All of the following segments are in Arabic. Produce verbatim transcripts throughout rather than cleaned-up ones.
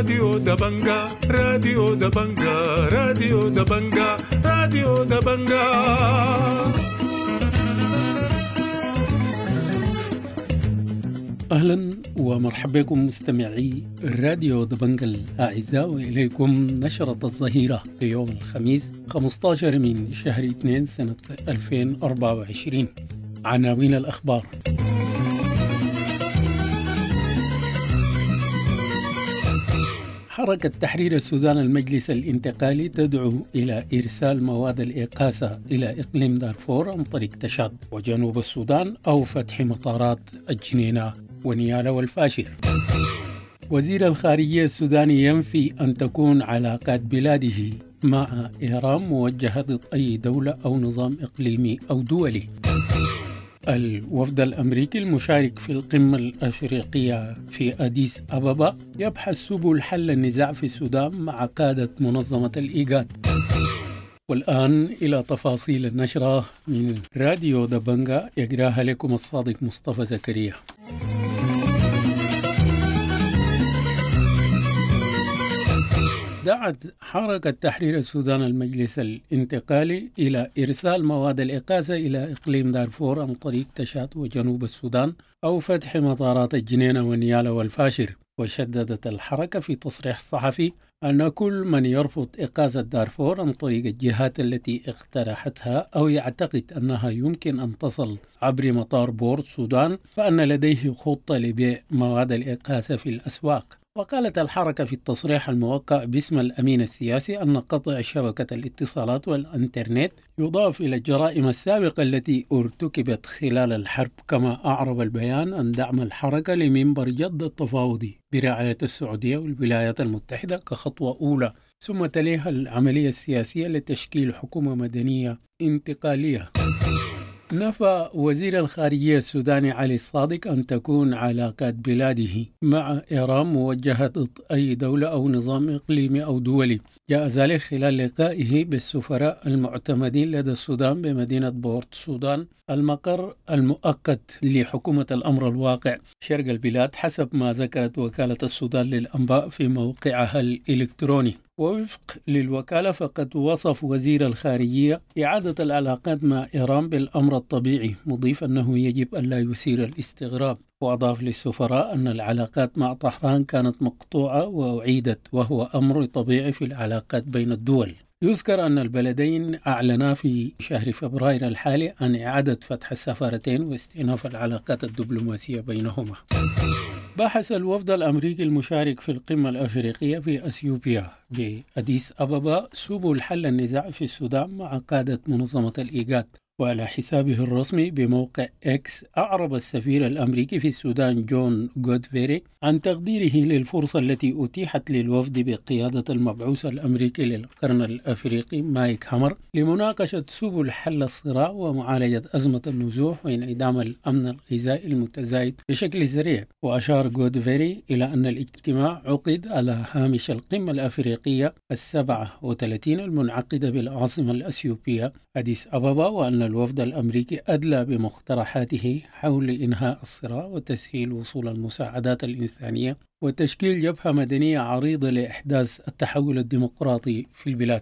راديو دبنجا راديو دبنجا راديو دبنجا راديو دبنجا. أهلا ومرحبا بكم مستمعي راديو دبنجا الأعزاء، وإليكم نشرة الظهيرة ليوم الخميس خمسة عشر من شهر اثنين سنة ألفين وأربعة وعشرين. عناوين الأخبار: حركة تحرير السودان المجلس الانتقالي تدعو إلى إرسال مواد الإقاصة إلى إقليم دارفور عن طريق تشاد وجنوب السودان أو فتح مطارات الجنينة ونيالا والفاشر. وزير الخارجية السوداني ينفي أن تكون علاقات بلاده مع إيران موجهة ضد أي دولة أو نظام إقليمي أو دولي. الوفد الأمريكي المشارك في القمة الأفريقية في أديس أبابا يبحث سبل حل النزاع في السودان مع قادة منظمة الإيجاد. والآن إلى تفاصيل النشرة من راديو دبنجا، يقراها لكم الصادق مصطفى زكريا. دعت حركة تحرير السودان المجلس الانتقالي إلى إرسال مواد الإقاصة إلى إقليم دارفور عن طريق تشاد وجنوب السودان أو فتح مطارات الجنينة ونيالا والفاشر. وشددت الحركة في تصريح صحفي أن كل من يرفض إقاصة دارفور عن طريق الجهات التي اقترحتها أو يعتقد أنها يمكن أن تصل عبر مطار بورت السودان فأن لديه خطة لبيع مواد الإقاصة في الأسواق. وقالت الحركة في التصريح الموقع باسم الأمين السياسي أن قطع شبكة الاتصالات والإنترنت يضاف إلى الجرائم السابقة التي ارتكبت خلال الحرب، كما أعرب البيان عن دعم الحركة لمنبر جدة التفاوضي برعاية السعودية والولايات المتحدة كخطوة أولى، ثم تليها العملية السياسية لتشكيل حكومة مدنية انتقالية. نفى وزير الخارجية السوداني علي الصادق أن تكون علاقات بلاده مع إيران موجهة ضد أي دولة أو نظام إقليمي أو دولي. جاء ذلك خلال لقائه بالسفراء المعتمدين لدى السودان بمدينة بورت السودان، المقر المؤقت لحكومة الأمر الواقع شرق البلاد، حسب ما ذكرت وكالة السودان للأنباء في موقعها الإلكتروني. ووفق للوكالة فقد وصف وزير الخارجية إعادة العلاقات مع إيران بالأمر الطبيعي، مضيف أنه يجب أن لا يثير الاستغراب. وأضاف للسفراء أن العلاقات مع طهران كانت مقطوعة وأعيدت، وهو أمر طبيعي في العلاقات بين الدول. يذكر أن البلدين أعلنا في شهر فبراير الحالي عن إعادة فتح السفارتين واستئناف العلاقات الدبلوماسية بينهما. بحث الوفد الأمريكي المشارك في القمة الأفريقية في أثيوبيا بأديس أبابا سبل حل النزاع في السودان مع قادة منظمة الإيجاد. وعلى حسابه الرسمي بموقع إكس أعرب السفير الأمريكي في السودان جون غودفيري عن تقديره للفرصة التي أتيحت للوفد بقيادة المبعوث الأمريكي للقرن الأفريقي مايك هامر لمناقشة سبل حل الصراع ومعالجة أزمة النزوح وانعدام الأمن الغذائي المتزايد بشكل سريع. وأشار غودفيري إلى أن الاجتماع عقد على هامش القمة الأفريقية السبعة وثلاثين المنعقدة بالعاصمة الأثيوبية أديس أبابا، وأن الوفد الأمريكي أدلى بمقترحاته حول إنهاء الصراع وتسهيل وصول المساعدات الإنسانية وتشكيل جبهة مدنية عريضة لإحداث التحول الديمقراطي في البلاد.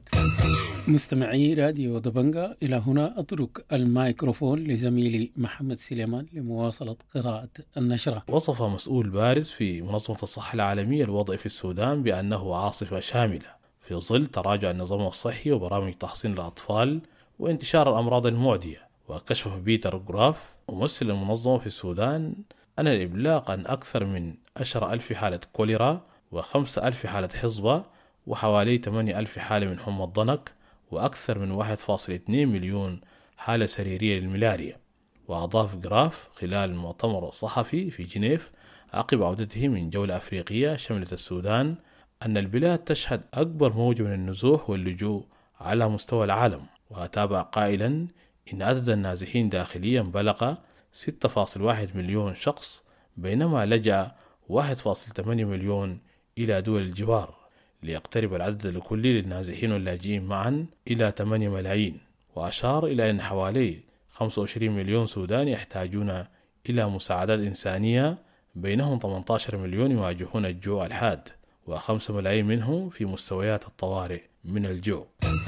مستمعي راديو دبنجا، إلى هنا أترك الميكروفون لزميلي محمد سليمان لمواصلة قراءة النشرة. وصف مسؤول بارز في منظمة الصحة العالمية الوضع في السودان بأنه عاصفة شاملة في ظل تراجع النظام الصحي وبرامج تحصين الأطفال وانتشار الأمراض المعدية. وكشف بيتر غراف ممثل المنظمة في السودان أن الإبلاغ عن أكثر من عشرة ألف حالة كوليرا وخمسة ألف حالة حصبة وحوالي ثمانية ألف حالة من حمى الضنك وأكثر من واحد فاصلة اثنين مليون حالة سريرية للملاريا. وأضاف غراف خلال المؤتمر الصحفي في جنيف عقب عودته من جولة أفريقية شملت السودان أن البلاد تشهد أكبر موجة من النزوح واللجوء على مستوى العالم. وتابع قائلا إن عدد النازحين داخليا بلغ ستة فاصلة واحد مليون شخص، بينما لجأ واحد فاصلة ثمانية مليون إلى دول الجوار، ليقترب العدد الكلي للنازحين واللاجئين معا إلى ثمانية ملايين. وأشار إلى أن حوالي خمسة وعشرين مليون سوداني يحتاجون إلى مساعدات إنسانية، بينهم ثمانية عشر مليون يواجهون الجوع الحاد وخمسة ملايين منهم في مستويات الطوارئ من الجوع.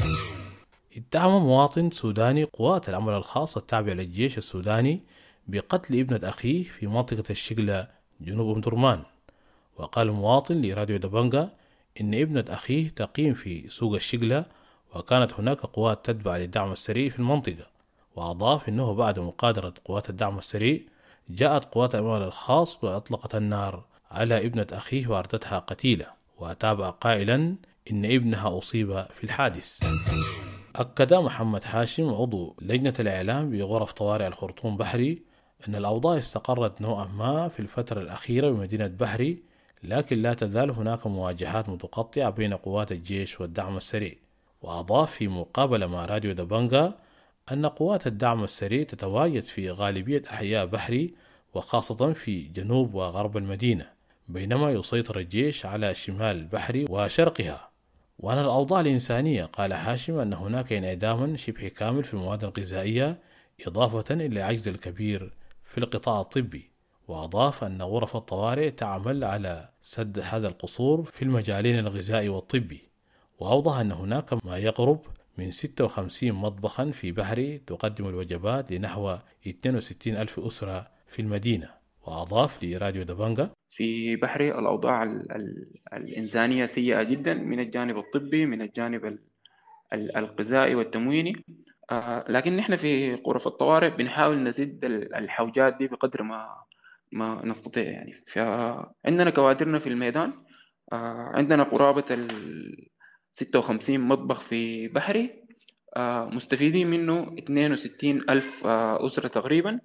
اتهم مواطن سوداني قوات العمل الخاص التابع للجيش السوداني بقتل ابنة أخيه في منطقة الشقلة جنوب أم درمان. وقال المواطن لراديو دبنجا إن ابنة أخيه تقيم في سوق الشقلة، وكانت هناك قوات تتبع للدعم السريع في المنطقة. وأضاف إنه بعد مقادرة قوات الدعم السريع جاءت قوات العمل الخاص وأطلقت النار على ابنة أخيه وأردتها قتيلة. وتابع قائلا إن ابنها أصيب في الحادث. أكد محمد حاشم عضو لجنة الإعلام بغرف طوارئ الخرطوم بحري أن الأوضاع استقرت نوعا ما في الفترة الأخيرة بمدينة بحري، لكن لا تزال هناك مواجهات متقطعة بين قوات الجيش والدعم السريع. وأضاف في مقابلة مع راديو دبنجا أن قوات الدعم السريع تتواجد في غالبية أحياء بحري وخاصة في جنوب وغرب المدينة، بينما يسيطر الجيش على شمال بحري وشرقها. وأن الأوضاع الإنسانية، قال حاشم أن هناك انعداما شبه كامل في المواد الغذائية، إضافة إلى العجز الكبير في القطاع الطبي. وأضاف أن غرف الطوارئ تعمل على سد هذا القصور في المجالين الغذائي والطبي. وأوضح أن هناك ما يقرب من ستة وخمسين مطبخا في بحري تقدم الوجبات لنحو اثنين وستين ألف أسرة في المدينة. وأضاف لراديو دبنجا في بحري الأوضاع ال ال الإنسانية سيئة جدا من الجانب الطبي، من الجانب ال ال الغذائي والتمويني. آه لكن نحن في غرف الطوارئ بنحاول نزيد الحوجات دي بقدر ما ما نستطيع. يعني فعندنا كوادرنا في الميدان. آه عندنا قرابة ال ستة وخمسين مطبخ في بحري، آه مستفيدين منه اثنين وستين ألف آه أسرة تقريبا.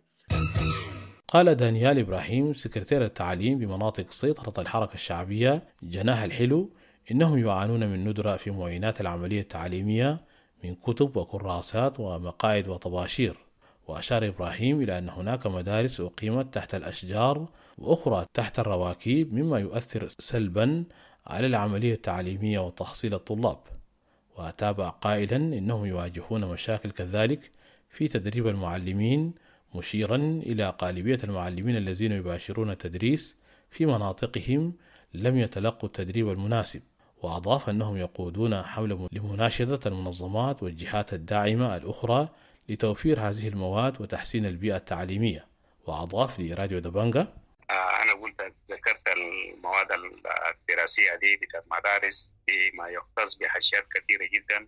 قال دانيال إبراهيم سكرتير التعليم بمناطق سيطرة الحركة الشعبية جناح الحلو إنهم يعانون من ندرة في معينات العملية التعليمية من كتب وكراسات ومقاعد وطباشير. وأشار إبراهيم إلى أن هناك مدارس أقيمت تحت الأشجار وأخرى تحت الرواكيب، مما يؤثر سلبا على العملية التعليمية وتحصيل الطلاب. وتابع قائلا إنهم يواجهون مشاكل كذلك في تدريب المعلمين، مشيرا إلى غالبية المعلمين الذين يباشرون التدريس في مناطقهم لم يتلقوا التدريب المناسب. وأضاف أنهم يقودون حملة لمناشدة المنظمات والجهات الداعمة الأخرى لتوفير هذه المواد وتحسين البيئة التعليمية. وأضاف لراديو دبنجا أنا قلت ذكرت المواد الدراسية دي بتاعت مدارس ما يختص بحاجات كثيرة جدا،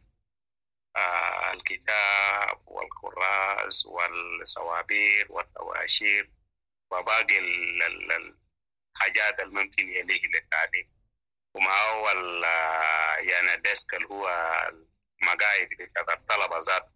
آه الكتاب والكراس والصوابير والطواشير وباقي الحاجات الممكن يليه للتعليم، وما هو يعني الديسك اللي هو المقاعد بتاعت الطلبة ذات.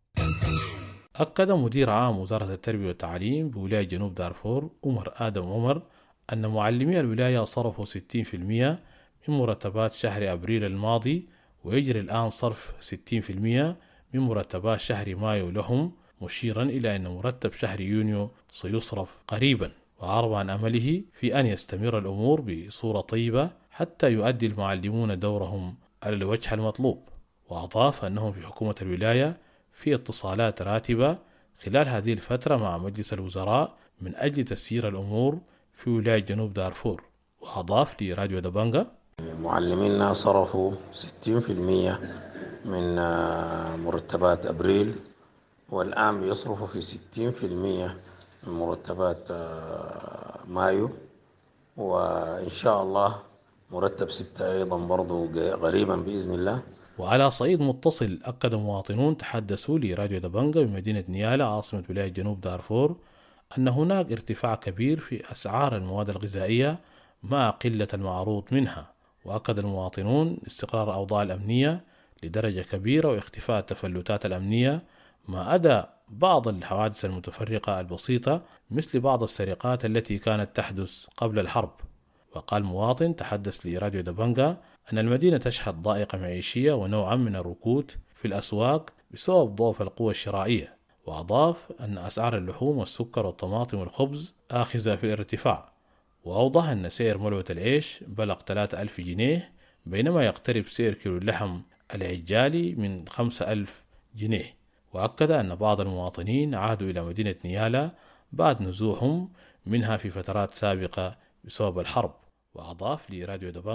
أكد مدير عام وزارة التربية والتعليم بولاية جنوب دارفور عمر آدم عمر أن معلمي الولاية صرفوا ستين بالمئة من مرتبات شهر أبريل الماضي، ويجري الآن صرف ستين بالمئة من مرتبات شهر مايو لهم، مشيرا إلى أن مرتب شهر يونيو سيصرف قريبا. وعرب عن أمله في أن يستمر الأمور بصورة طيبة حتى يؤدي المعلمون دورهم على الوجه المطلوب. وأضاف أنهم في حكومة الولاية في اتصالات راتبة خلال هذه الفترة مع مجلس الوزراء من أجل تسيير الأمور في ولاية جنوب دارفور. وأضاف لراديو دبنجا معلمينا صرفوا ستين بالمئة من مرتبات أبريل، والآن بيصرفوا في ستين بالمئة من مرتبات مايو، وإن شاء الله مرتب ستة أيضا برضو قريبا بإذن الله. وعلى صعيد متصل أكد مواطنون تحدثوا لراديو دبنجا بمدينة نيالا عاصمة ولاية جنوب دارفور أن هناك ارتفاع كبير في أسعار المواد الغذائية مع قلة المعروض منها. وأكد المواطنون استقرار الأوضاع الأمنية لدرجة كبيرة واختفاء التفلتات الأمنية، ما أدى بعض الحوادث المتفرقة البسيطة مثل بعض السرقات التي كانت تحدث قبل الحرب. وقال مواطن تحدث لراديو دبنجا أن المدينة تشهد ضائقة معيشية ونوعا من الركود في الأسواق بسبب ضعف القوة الشرائية. وأضاف أن أسعار اللحوم والسكر والطماطم والخبز آخذة في الارتفاع. وأوضح أن سعر ملوة العيش بلغ ثلاثة ألف جنيه، بينما يقترب سعر كيلو اللحم العجالي من خمسة ألف جنيه. وأكد أن بعض المواطنين عادوا إلى مدينة نيالا بعد نزوحهم منها في فترات سابقة بسبب الحرب. وأضاف لراديو دبنجا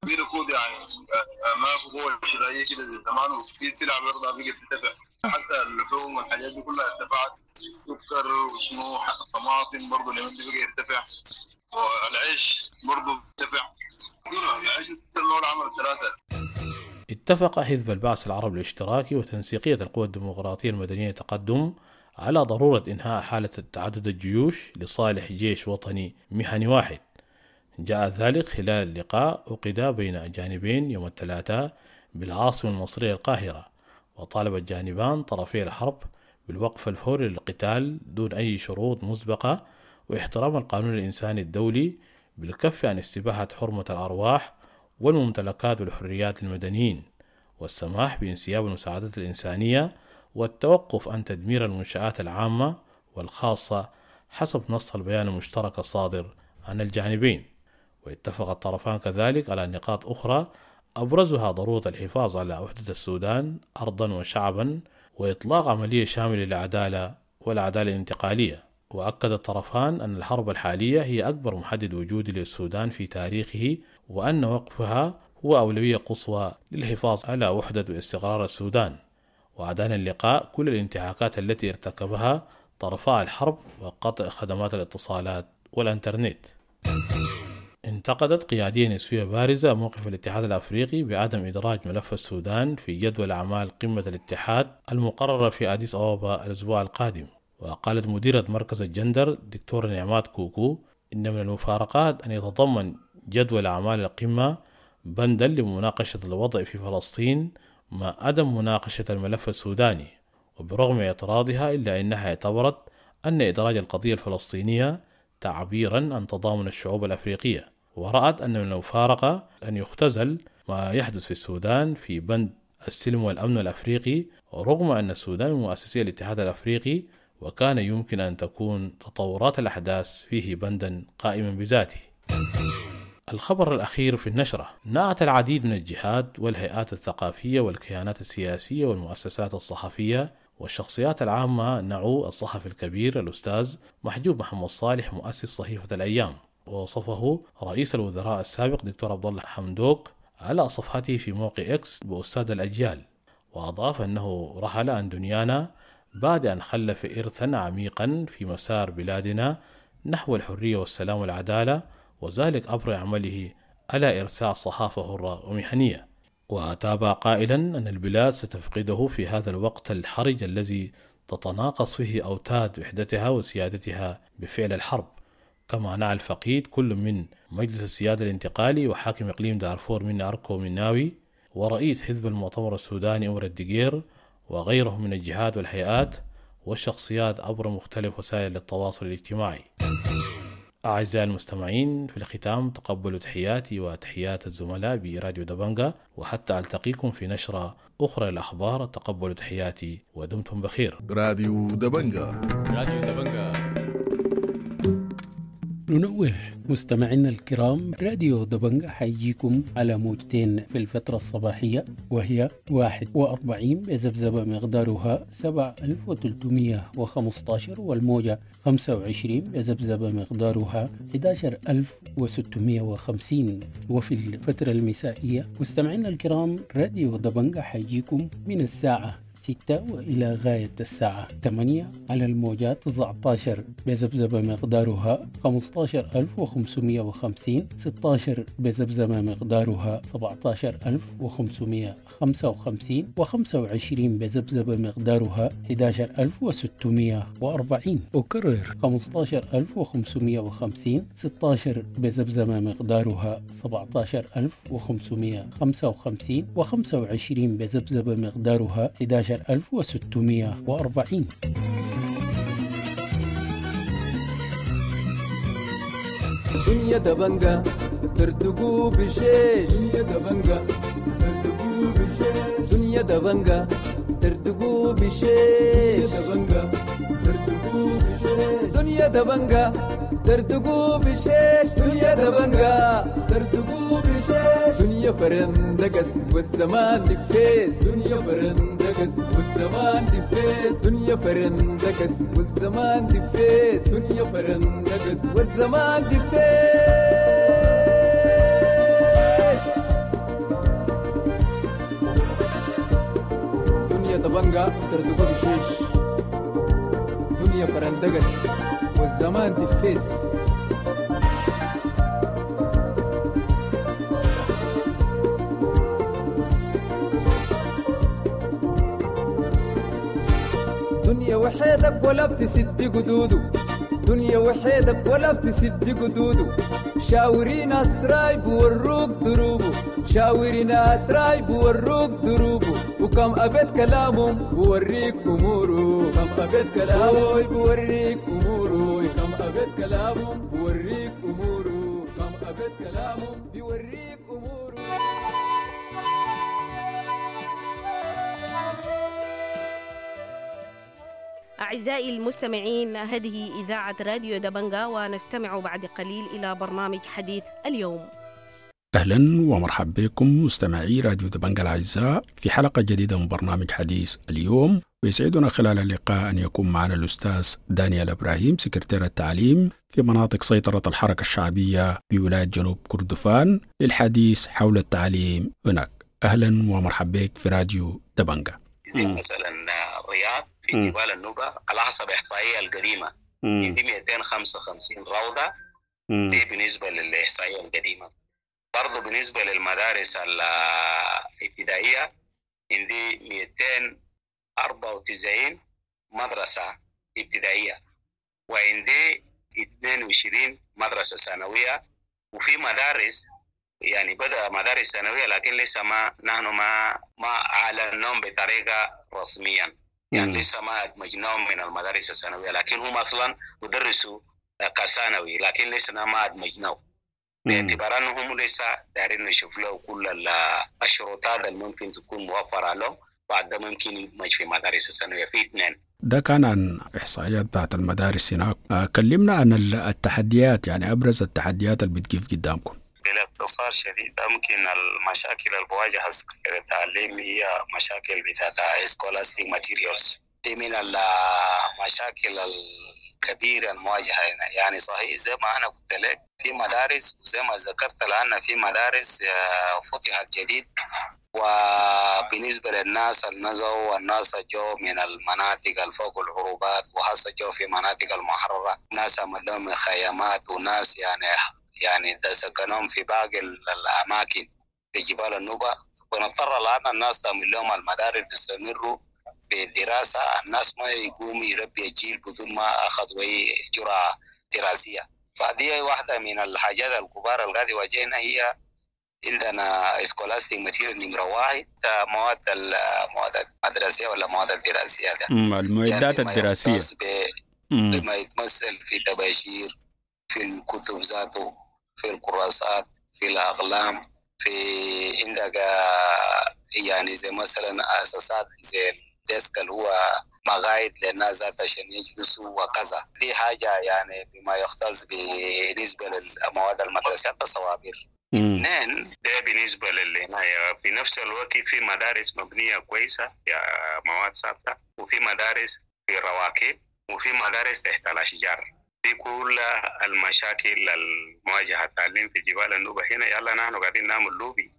في ركود يعني ما في قوة شرائية كده زي زمان، وفي سلع برضه بقت ترتفع، حتى اللحوم والحاجات دي كلها ارتفعت، سكر وشنو حتى الطماطم برضه اليومين دي بقى يرتفع، والعيش برضه ارتفع. العيش استنوا العمر الثلاثة. اتفق حزب البعث العربي الاشتراكي وتنسيقية القوى الديمقراطية المدنية تقدم على ضرورة إنهاء حالة تعدد الجيوش لصالح جيش وطني مهني واحد. جاء ذلك خلال لقاء عقد بين الجانبين يوم الثلاثاء بالعاصمة المصرية القاهرة، وطالب الجانبان طرفي الحرب بالوقف الفوري للقتال دون أي شروط مسبقة، واحترام القانون الإنساني الدولي بالكف عن استباحة حرمة الأرواح والممتلكات والحريات للمدنيين، والسماح بانسياب المساعدات الإنسانية، والتوقف عن تدمير المنشآت العامة والخاصة حسب نص البيان المشترك الصادر عن الجانبين. واتفق الطرفان كذلك على نقاط أخرى أبرزها ضرورة الحفاظ على وحدة السودان أرضا وشعبا، وإطلاق عملية شاملة للعدالة والعدالة الانتقالية. وأكد الطرفان أن الحرب الحالية هي أكبر محدد وجودي للسودان في تاريخه، وأن وقفها هو أولوية قصوى للحفاظ على وحدة واستقرار السودان. وأدان اللقاء كل الانتهاكات التي ارتكبها طرفا الحرب وقطع خدمات الاتصالات والإنترنت. انتقدت قيادية نسوية بارزة موقف الاتحاد الأفريقي بعدم إدراج ملف السودان في جدول أعمال قمة الاتحاد المقررة في أديس أبابا الأسبوع القادم. وقالت مديرة مركز الجندر دكتورة نعمات كوكو إن من المفارقات أن يتضمن جدول أعمال القمة بندا لمناقشة الوضع في فلسطين مع عدم مناقشة الملف السوداني، وبرغم اعتراضها إلا أنها اعتبرت أن إدراج القضية الفلسطينية تعبيرا عن تضامن الشعوب الأفريقية، ورأت أن من المفارقة أن يختزل ما يحدث في السودان في بند السلم والأمن الأفريقي، رغم أن السودان من مؤسسي الاتحاد الأفريقي، وكان يمكن أن تكون تطورات الأحداث فيه بندا قائما بذاته. الخبر الأخير في النشرة: نعت العديد من الجهات والهيئات الثقافية والكيانات السياسية والمؤسسات الصحفية والشخصيات العامة نعو الصحفي الكبير الأستاذ محجوب محمد صالح مؤسس صحيفة الأيام، ووصفه رئيس الوزراء السابق دكتور عبد الله حمدوك على صفحته في موقع إكس بأستاذ الأجيال، وأضاف أنه رحل عن دنيانا بعد أن خلف إرثا عميقا في مسار بلادنا نحو الحرية والسلام والعدالة، وذلك عبر عمله على إرساء صحافة حرة ومهنية. وتابع قائلا أن البلاد ستفقده في هذا الوقت الحرج الذي تتناقص فيه أوتاد وحدتها وسيادتها بفعل الحرب، كما نعى الفقيد كل من مجلس السيادة الانتقالي وحاكم إقليم دارفور من أركو مناوي ورئيس حزب المؤتمر السوداني عمر الدقير وغيرهم من الجهات والهيئات والشخصيات عبر مختلف وسائل التواصل الاجتماعي. أعزائي المستمعين، في الختام تقبلوا تحياتي وتحيات الزملاء براديو دبنجا، وحتى ألتقيكم في نشرة أخرى للأخبار تقبلوا تحياتي ودمتم بخير. راديو دبنجا. راديو دبنجا. ننوه مستمعينا الكرام، راديو دبنجا حيجيكم على موجتين في الفترة الصباحية، وهي واحد وأربعين بذبذبة مقدارها سبعة آلاف وثلاثمائة وخمسة عشر، والموجة خمسة وعشرين بذبذبة مقدارها أحد عشر ألف وستمائة وخمسين. وفي الفترة المسائية مستمعينا الكرام، راديو دبنجا حيجيكم من الساعة ستة وإلى غاية الساعة ثمانية على الموجات تسعة عشر بذبذبة مقدارها خمسة عشر ألف وخمسمائة وخمسين، ستة عشر بذبذبة مقدارها سبعة عشر ألف وخمسمائة وخمسة وخمسين، وخمسة وعشرين بذبذبة مقدارها أحد عشر ألف وستمائة وأربعين. أكرر: خمسة عشر ألف وخمسمائة وخمسين، ستة عشر بذبذبة مقدارها سبعة عشر ألف وخمسمائة وخمسة وخمسين، وخمسة وعشرين بذبذبة مقدارها أحد عشر ألف وستمائة وأربعين. دنيا دبنجا ترتقو بشيش، دنيا دبنجا ترتقو بشيش، دنيا دبنجا ترتقو بشيش، دبنجا ترتقو بشيش، دنيا دبنجا ترتقو بشيش، دنيا دبنجا ترتقو بشيش، دنيا فرندقس والزمان دفيس، دنيا فرندقس والزمان دفيس، دنيا فرندقس والزمان دفيس، دنيا فرندقس والزمان دفيس. دبنجا تردقو بشيش دنيا فرندقس والزمان تفيس دنيا وحيدك ولا بتسد قدودو دنيا وحيدك ولا بتسد قدودو شاوري ناس راي بوروك دروبو شاوري ناس راي بوروك دروبو وكم أبد كلامهم بوريك أمورو كم أبد كلامهم بوريك أمورو كم أبد كلامهم بوريك أمورو كم أبد كلامهم بوريك أمورو. أعزائي المستمعين، هذه إذاعة راديو دبنجا، ونستمع بعد قليل إلى برنامج حديث اليوم. أهلا ومرحبا بكم مستمعي راديو دبنجا الأعزاء في حلقة جديدة من برنامج حديث اليوم. ويسعدنا خلال اللقاء أن يكون معنا الأستاذ دانيال إبراهيم سكرتير التعليم في مناطق سيطرة الحركة الشعبية بولاية جنوب كردفان للحديث حول التعليم هناك. أهلا ومرحبا بك في راديو دبنجا. زي مثلا الرياض في م. جبال النوبة على حسب إحصائية القديمة عندي مئتين وخمسة وخمسين روضة م. دي بالنسبة للإحصائية القديمة. برضو بالنسبة للمدارس الابتدائية عندي مئتين وأربعة وتسعين مدرسة ابتدائية وعندي اثنين وعشرين مدرسة ثانوية، وفي مدارس يعني بدأ مدارس ثانوية لكن لسه ما نحن ما ما أعلنهم بطريقة رسميا، يعني لسه ما أدمجناهم من المدارس الثانوية، لكن هم أصلا يدرسوا كثانوي لكن لسه ما أدمجناهم باعتبار أنهم لسه دارين نشوف له كل الشروطات اللي ممكن تكون موفرة له بعد ممكن يدمج في مدارس الثانوية في اثنين. ده كان عن إحصائيات بتاعت المدارس هناك. كلمنا عن التحديات، يعني أبرز التحديات اللي بتقف قدامكم. باختصار شديد ممكن المشاكل المواجهة في التعليم هي مشاكل بتاعت scholastic materials، دي من المشاكل الكبيرة المواجهة هنا. يعني صحيح زي ما أنا قلت لك في مدارس، وزي ما ذكرت الآن في مدارس فتحت جديد، وبالنسبة للناس النزوا والناس جو من المناطق الفوق العروبات وحصل جو في مناطق المحررة، ناس عملوا من خيامات وناس يعني يعني سكنهم في باقي الأماكن في جبال النوبة، ونضطر الآن الناس تعمل لهم المدارس تستمروا في الدراسة. الناس ما يقوم يربي الجيل بدون ما أخذوا أي جرعة دراسية. فهذه واحدة من الحاجات الكبار اللي قاعد يواجهنا. هي عندنا سكولاستيك ماتيريال نمرة واحد، مواد المواد المدرسية ولا مواد الدراسية، المعدات يعني الدراسية بما يتمثل في تباشير، في الكتب ذاته، في الكراسات، في الأقلام، في عندك يعني زي مثلا أساسات زي الديسك اللي هو مقاعد للناس ذات عشان يجلسوا وكذا. دي حاجة يعني بما يختص بالنسبة للمواد المدرسية التصوابير. اثنين، ده بالنسبة للعناية. في نفس الوقت في مدارس مبنية كويسة يا مواد ثابتة، وفي مدارس في رواكب، وفي مدارس تحت الأشجار. دي كل المشاكل المواجهة التعليم في جبال النوبة هنا. يلا نحن قاعدين نعمل لوبي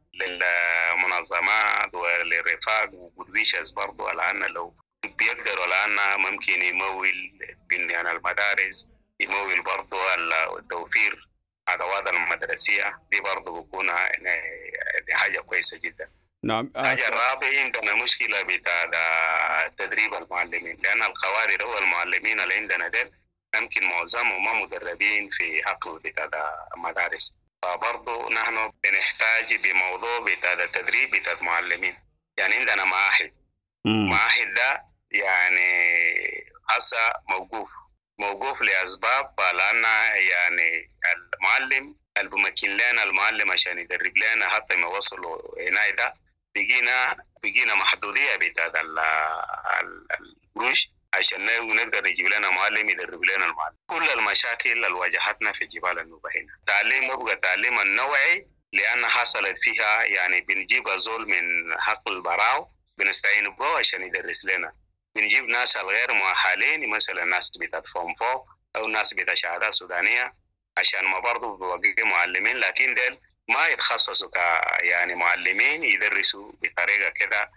للمنظمات وللرفاق وبودويشز برضو الآن لو بيقدروا الآن ممكن يمول بنيان المدارس، يمول برضو التوفير أدوات المدرسية. دي برضو بكون حاجة كويسة جدا. نعم. حاجة الرابعة عندنا مشكلة بتاع تدريب المعلمين، لأن القوادر هو المعلمين اللي عندنا دل يمكن معظمهم ما مدربين في حقل بتاع المدارس. فبرضو نحن بنحتاج بموضوع بتاع التدريب بتاع المعلمين. يعني عندنا معاهد معاهد ده يعني هسه موقوف موقوف لأسباب، لأن يعني المعلم اللي بمكن لنا المعلم عشان يدرب لنا حتى ما وصلوا هنا ده بقينا بقينا محدودية بتاع القروش عشان نقدر نجيب لنا معلم يدرب لنا المعلم. كل المشاكل اللي واجهتنا في جبال النوبة هنا تعليم يبقى تعليم النوعي، لأن حصلت فيها يعني بنجيب زول من حق البراو بنستعين به عشان يدرس لنا، بنجيب ناس الغير مؤهلين مثلا ناس بتاعت فوم فوق أو ناس بتاعت شهادات سودانية عشان ما برضو بوقع معلمين، لكن دل ما يتخصصوا ك يعني معلمين يدرسوا بطريقة كده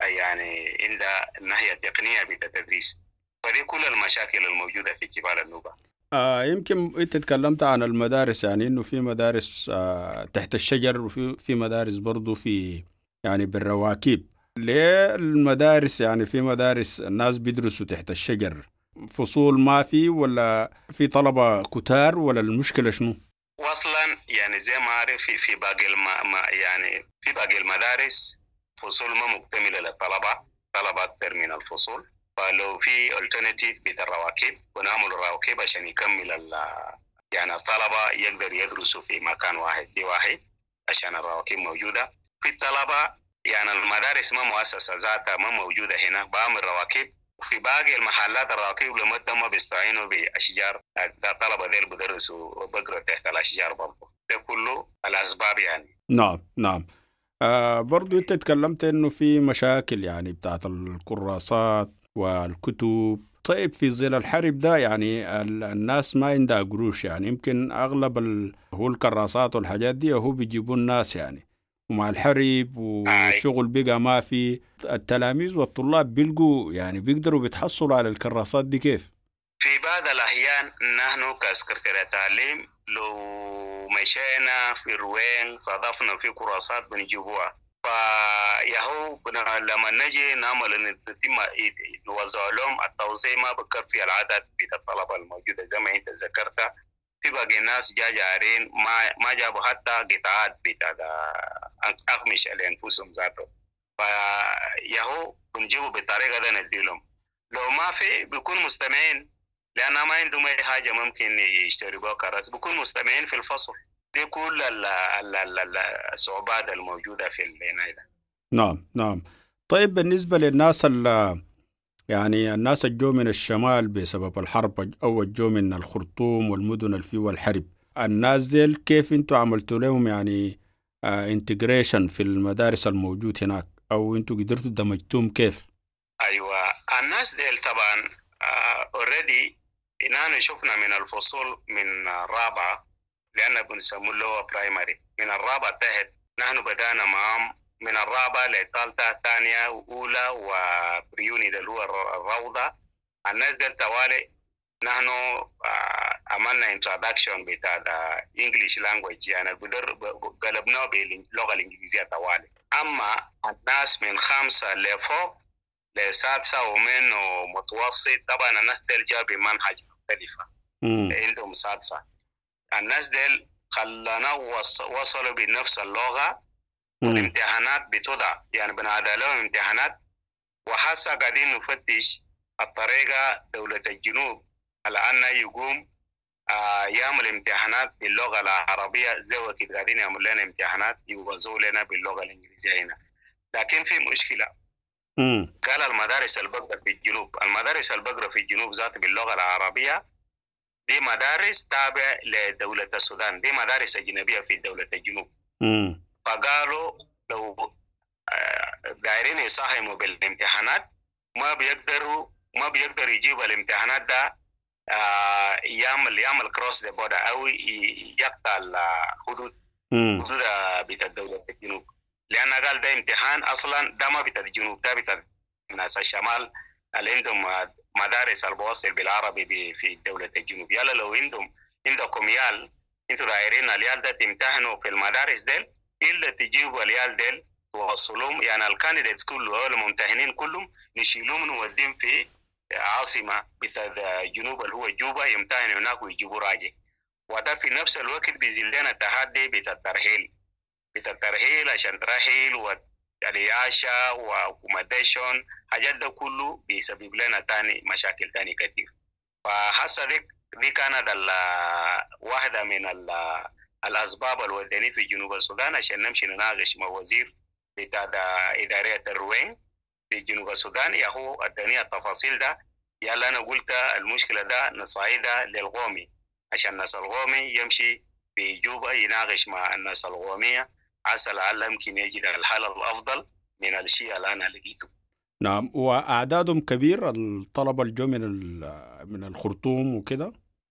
يعني عند الناحية التقنية بالتدريس. فدي كل المشاكل الموجودة في جبال النوبة. آه يمكن انت تكلمت عن المدارس، يعني انه في مدارس آه تحت الشجر وفي في مدارس برضو في يعني بالرواكب. ليه المدارس يعني في مدارس الناس بيدرسوا تحت الشجر فصول ما في، ولا في طلبة كتار، ولا المشكلة شنو؟ واصلا يعني زي ما عارف في في باقي الم... يعني في باقي المدارس فصول ما مكتملة للطلبة، طلبة أكثر من الفصول. فلو في alternative بالرواكب ونعمل الرواكب عشان يكمل ال... يعني الطلبة يقدر يدرسوا في مكان واحد في واحد عشان الرواكب موجودة. في الطلبة يعني المدارس ما مؤسسة ذاتها ما موجودة هنا بعمل رواكب، وفي باقي المحلات الرواكب لما تم بيستعينوا بأشجار الطلبة ديل بدرسوا وبقروا تحت الأشجار برضو. ده كله الأسباب يعني. نعم نعم. آه برضو انت تكلمت انه في مشاكل يعني بتاعت الكراسات والكتب. طيب في ظل الحرب ده يعني الناس ما عندها قروش، يعني يمكن اغلب ال... هو الكراسات والحاجات دي هو بيجيبوا الناس يعني، ومع الحرب والشغل بقى ما في، التلاميذ والطلاب بيلقوا يعني بيقدروا بيتحصلوا على الكراسات دي كيف؟ في بعض الأحيان نحن كسكرتير تعليم لو مشينا في روين صادفنا في كراسات بنجيبوها، فيهو لما نجي نعمل نتم نوزع لهم التوزيع ما بكفي العدد بتاع الطلبة الموجودة زي ما انت ذكرت. في باقي ناس جا جارين ما ما جابوا حتى قطعات بتاع أقمشة لأنفسهم ذاتهم، فيهو بنجيبوا بالطريقة ده نديلهم. لو ما في بيكون مستمعين لأن ما عندهم أي حاجة ممكن يشتري بها كراس، بيكون مستمعين في الفصل. دي كل الصعوبات الموجودة في العناية. نعم نعم. طيب بالنسبة للناس يعني الناس الجو من الشمال بسبب الحرب أو الجو من الخرطوم والمدن اللي فيه الحرب، الناس ديل كيف انتوا عملتوا لهم يعني انتجريشن في المدارس الموجود هناك، أو انتوا قدرتوا دمجتوهم كيف؟ أيوة الناس ديل طبعا اوريدي uh, إننا شفنا من الفصول من الرابعة لأننا بنسموه له برايمري، من الرابعة تحت نحن بدأنا معهم من الرابعة لثالثة ثانية وأولى وبريوني ده هو الروضة. الناس ديل توالي نحن uh, عملنا introduction بتاع the English language يعني قلبناه باللغة الإنجليزية توالي. أما الناس من خمسة لفوق لسادسة ومنه متوسط طبعا الناس ديل جاب منهج مختلفة عندهم سادسة. الناس ديل خلنا وصلوا بنفس اللغة والامتحانات بتوضع يعني بنعدل لهم امتحانات، وحاسة قاعدين نفتش الطريقة دولة الجنوب الآن يقوم آه يعمل امتحانات باللغة العربية زي وكيد قاعدين يعمل لنا امتحانات يوزعوا لنا باللغة الإنجليزية هنا. لكن في مشكلة مم. قال المدارس البقرة في الجنوب، المدارس البقرة في الجنوب ذات باللغة العربية دي مدارس تابع لدولة السودان، دي مدارس أجنبية في دولة الجنوب. مم. فقالوا لو دايرين يساهموا بالامتحانات ما بيقدروا ما بيقدر يجيب الامتحانات ده يعمل يعمل كروس ذا بوردر أو يقطع الحدود حدود بتاع دولة الجنوب، لأن قال ده امتحان أصلا ده ما بتاع الجنوب ده بتاع ناس الشمال اللي عندهم مدارس البوصل بالعربي في دولة الجنوب. يلا لو عندهم عندكم يال انتوا دايرين اليال ده تمتحنوا في المدارس ديل إلا تجيبوا اليال ديل توصلهم يعني الكانديديتس كلهم الممتحنين كلهم نشيلهم نوديهم في عاصمة بتاع جنوب اللي هو جوبا يمتحنوا هناك ويجيبوا راجع، وده في نفس الوقت بيزيل لنا تحدي بتاع الترحيل بتاع الترحيل عشان ترحيل والعياشة وكوماديشن حاجات ده كله بيسبب لنا تاني مشاكل تاني كتير. فحاسة دي دي كانت واحدة من الأسباب الودانية في جنوب السودان عشان نمشي نناقش مع وزير بتاع إدارية الروين في جنوب السودان يهو اداني التفاصيل ده. يلا أنا قلت المشكلة ده نصعيدها للقومي عشان الناس القومي يمشي في جوبا يناقش مع الناس القومية عسى لعل يمكن يجد الحل الأفضل من الشيء اللي أنا لقيته. نعم. وأعدادهم كبير الطلبة الجو من من الخرطوم وكده؟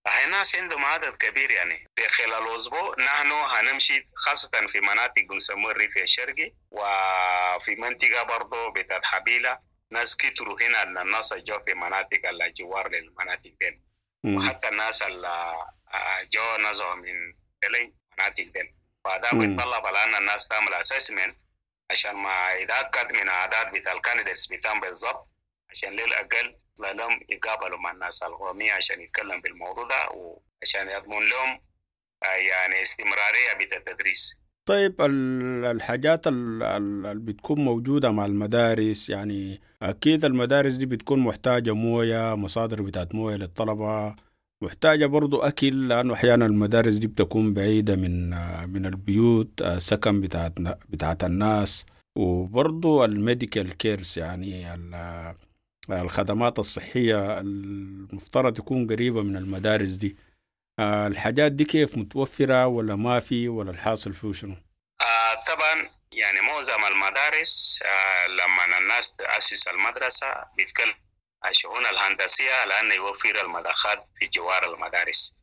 هاي ناس عندهم عدد كبير يعني. في خلال أسبوع نحن هنمشي خاصة في مناطق بنسموها الريف الشرقي، وفي منطقة برضو بتاعت حبيلة ناس كتروا هنا، أن الناس جو في مناطق الجوار للمناطق دي، وحتى الناس اللي جو نزعوا من دلين مناطق دي. فهذا بيتطلب الآن الناس تعمل أسسمنت عشان ما يتأكد من أعداد بتاع الكانديديتس بتاعهم بالضبط، عشان للأقل لهم يقابلوا مع الناس القومية عشان يتكلم بالموضوع ده، وعشان يضمن لهم يعني استمرارية بالتدريس. طيب الحاجات اللي بتكون موجودة مع المدارس، يعني أكيد المدارس دي بتكون محتاجة موية، مصادر بتاعت موية للطلبة، محتاجة برضو أكل، لأنه أحيانا المدارس دي بتكون بعيدة من من البيوت، السكن بتاعت بتاعت الناس، وبرضو الميديكال كيرز يعني الخدمات الصحية المفترض تكون قريبة من المدارس دي. الحاجات دي كيف متوفرة ولا ما في، ولا الحاصل فيه شنو؟ آه طبعا يعني معظم المدارس آه لما الناس تأسس المدرسة بيتكلم الشؤون الهندسية لأن يوفر المداخات في جوار المدارس،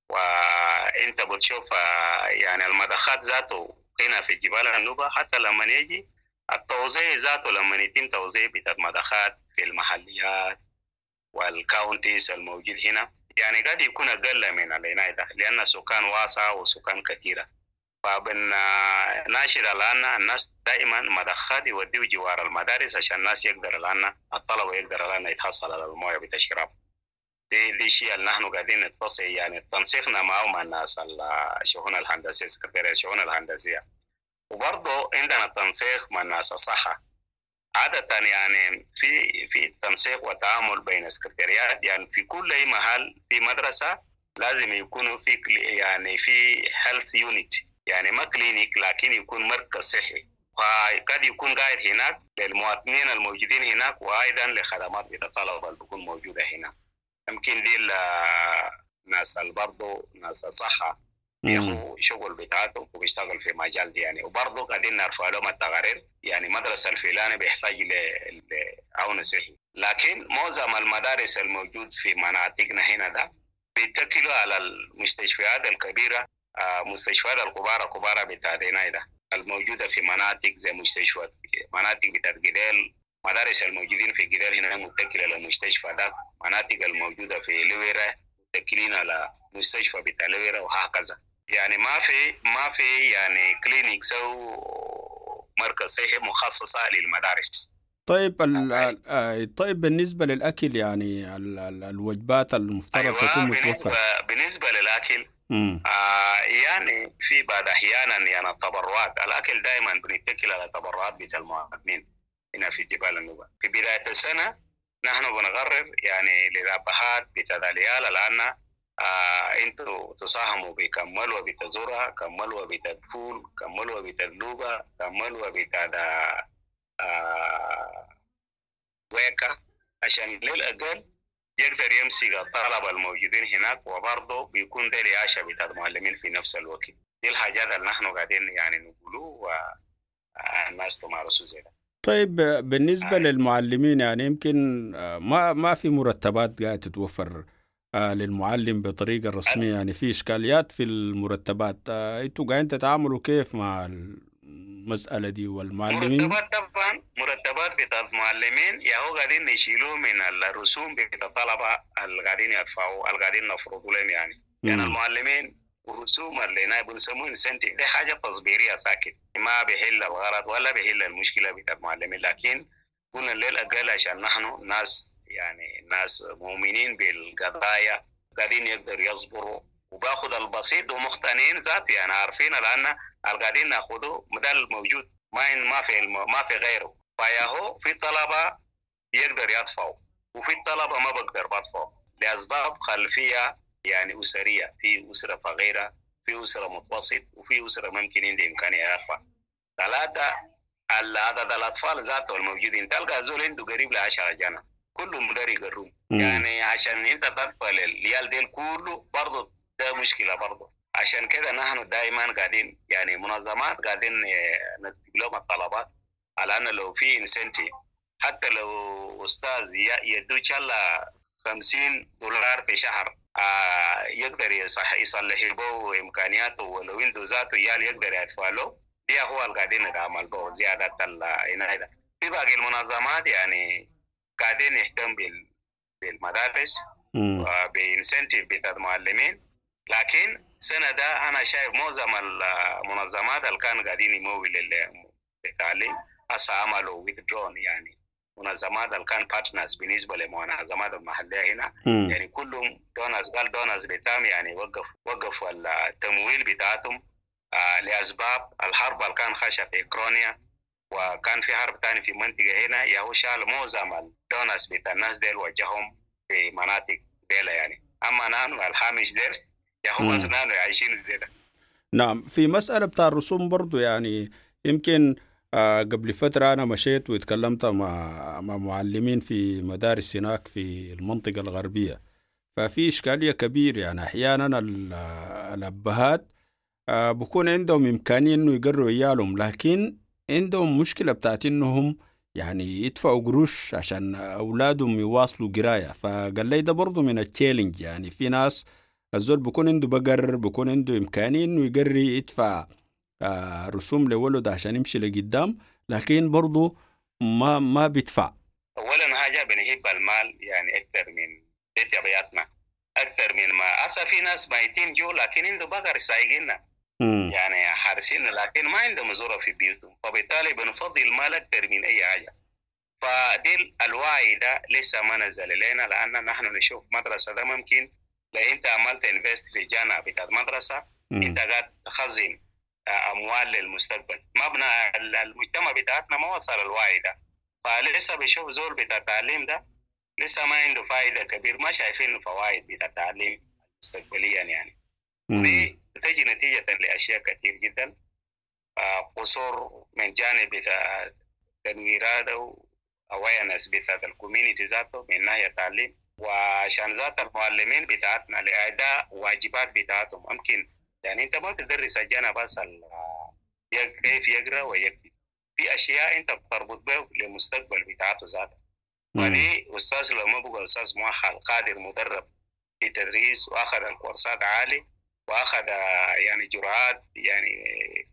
وانت بتشوف آه يعني المداخات ذاته هنا في جبال النوبة، حتى لما يجي التوزيع ذاته لما يتم توزيع بتاع المداخات في المحليات والكاونتيز الموجود هنا يعني قد يكون أقل من العناية ده، لأن سكان واسعة وسكان كثيرة. فبناشد الآن الناس دائما مداخات يوديوا جوار المدارس عشان الناس يقدر الآن الطلبة يقدر الآن يتحصل على المويه بتشرب. دي دي شيء اللي نحن قاعدين نتصل يعني تنسيقنا معهم مع الناس الشؤون الهندسية، سكرتارية الشؤون الهندسية، وبرضه عندنا تنسيق مع الناس الصحة. عادة يعني في في تنسيق وتعامل بين السكرتاريات، يعني في كل أي محل في مدرسة لازم يكونوا في يعني في health unit، يعني ما كلينيك لكن يكون مركز صحي، وقد يكون قاعد هناك للمواطنين الموجودين هناك، وأيضا لخدمات الطلبة اللي بتكون موجودة هنا. يمكن دي الناس برضه ناس الصحة ياخذ شغل بتاعته وبيشتغل في مجال دي يعني. وبرضه قاعدين نرفع لهم التقارير، يعني مدرسة الفلاني بيحتاج لعون صحي، لكن معظم المدارس الموجود في مناطقنا هنا ده بيتكلوا على المستشفيات الكبيرة، مستشفيات الكبار الكبار بتاعتنا ده الموجودة في مناطق زي مستشفى مناطق بتاعت جدال. مدارس الموجودين في جدال هنا متكلة على المستشفى ده، مناطق الموجودة في لويرة متكلين على مستشفى بتاع لويرة، وهكذا. يعني ما في ما في يعني كلينيكس أو مركز صحي مخصصة للمدارس. طيب ال طيب بالنسبة للأكل يعني ال ال الوجبات المفترض أيوة تكون متوفرة. بالنسبة بالنسبة للأكل آه يعني في بعض أحيانا يعني التبرعات، الأكل دائما بنتكل على تبرعات بتاع المواطنين هنا في جبال النوبة. في بداية السنة نحن بنقرر يعني للأبهات بتاع العيال الآن آه انتوا تساهموا بكملوا بتزورها، كملوا بتدفول، كملوا بتدلوبة، كملوا بتاع آه ويكا، عشان للأقل يقدر يمسك الطلبة الموجودين هناك، وبرضه بيكون ده رعاية بتاع المعلمين في نفس الوقت. دي الحاجات اللي نحن قاعدين يعني نقولوا والناس تمارسوا زي ده. طيب بالنسبة آه. للمعلمين يعني يمكن ما ما في مرتبات قاعدة تتوفر آه للمعلم بطريقة رسمية، يعني في إشكاليات في المرتبات. آه أنتوا قاعدين تتعاملوا كيف مع المسألة دي والمعلمين؟ مرتبات طبعا مرتبات بتاع المعلمين يا هو قاعدين يشيلوه من الرسوم بتاع الطلبة اللي قاعدين يدفعوا اللي قاعدين نفرضوا لهم يعني. يعني المعلمين والرسوم اللي هنا بنسموه انسنتيف، دي حاجة تصبيرية ساكت ما بيحل الغرض ولا بيحل المشكلة بتاع المعلمين، لكن قلنا الليل أقل عشان نحن ناس يعني ناس مؤمنين بالقضايا قاعدين يقدر يصبروا وباخذ البسيط ومقتنعين ذات يعني عارفين الآن القاعدين ناخذه مدال موجود ما ما في ما في غيره. فياهو في طلبة يقدر يدفعوا وفي طلبة ما بقدر بدفعوا لأسباب خلفية يعني أسرية، في أسرة فقيرة، في أسرة متوسط، وفي أسرة ممكن عندها إمكانية يدفع. ثلاثة عدد الأطفال ذاته الموجودين تلقى زول عنده قريب لعشرة جنة كلهم مدار يقرون، يعني عشان أنت تدفع للعيال ديل كله برضه ده مشكلة برضه. عشان كده نحن دائما قاعدين يعني منظمات قاعدين نكتب لهم الطلبات على أن لو في انسنتي حتى لو أستاذ يدوش الله خمسين دولار في شهر آه يقدر يصح يصلح به إمكانياته ولو عنده ذاته يال يقدر يدفع له. دي هو القاعدين نعمل به زيادة العناية. في باقي المنظمات يعني قاعدين يهتم بالمدارس وبإنسنتيف بتاع المعلمين، لكن سنة ده أنا شايف معظم المنظمات اللي كانوا قاعدين يمول للتعليم هسه عملوا withdrawn، يعني منظمات اللي كان بارتنرز بالنسبة للمنظمات المحلية هنا م. يعني كلهم دونرز قال دونرز بتاعهم يعني وقف وقفوا التمويل بتاعتهم آه لأسباب الحرب اللي كان خشى في أوكرانيا، وكان في حرب تاني في منطقة هنا يهو شال معظم الدونرز بتاع الناس ديل وجههم في مناطق ديلا يعني. أما نحن الحامش ديل يهو بس نحن عايشين زيادة. نعم، في مسألة بتاع الرسوم برضو يعني يمكن آه قبل فترة أنا مشيت واتكلمت مع, مع معلمين في مدارس هناك في المنطقة الغربية، ففي إشكالية كبيرة يعني أحيانا الأبهات آه بكون عندهم إمكانية إنه يقروا عيالهم، لكن عندهم مشكلة بتاعت إنهم يعني يدفعوا قروش عشان أولادهم يواصلوا قراية. فقال لي ده برضو من التشالنج، يعني في ناس الزول بكون عنده بقر بكون عنده إمكانية إنه يقري يدفع آه رسوم لولد عشان يمشي لقدام، لكن برضو ما ما بيدفع. أولا حاجة بنحب المال يعني أكثر من طبيعتنا، أكثر من ما أصلا في ناس ميتين جو لكن عنده بقر سايقيننا يعني حارسين، لكن ما عندهم زورة في بيوتهم، فبالتالي بنفضل المال أكثر من أي حاجة. فدي الوعي ده لسه ما نزل لنا، لأن نحن نشوف مدرسة ده ممكن لو أنت عملت انفست في جانا بتاع المدرسة م. أنت قاعد تخزن أموال للمستقبل. مبنى المجتمع بتاعتنا ما وصل الوعي ده، فلسه بيشوف زول بتاع التعليم ده لسه ما عنده فائدة كبير، ما شايفين الفوائد بتاع التعليم مستقبليا يعني. ودي تجي نتيجة لأشياء كثير جدا، قصور من جانب بتاع تنويرات أو awareness بتاع الكوميونيتي ذاته من ناحية التعليم، وعشان ذات المعلمين بتاعتنا لأداء واجبات بتاعتهم. ممكن يعني أنت ما تدرس الجانا بس كيف يقرأ ويكتب، في أشياء أنت بتربط به للمستقبل بتاعته ذاته. ودي أستاذ لما بقى أستاذ مؤهل قادر مدرب في تدريس وأخذ الكورسات عالي وأخذ يعني جرعات يعني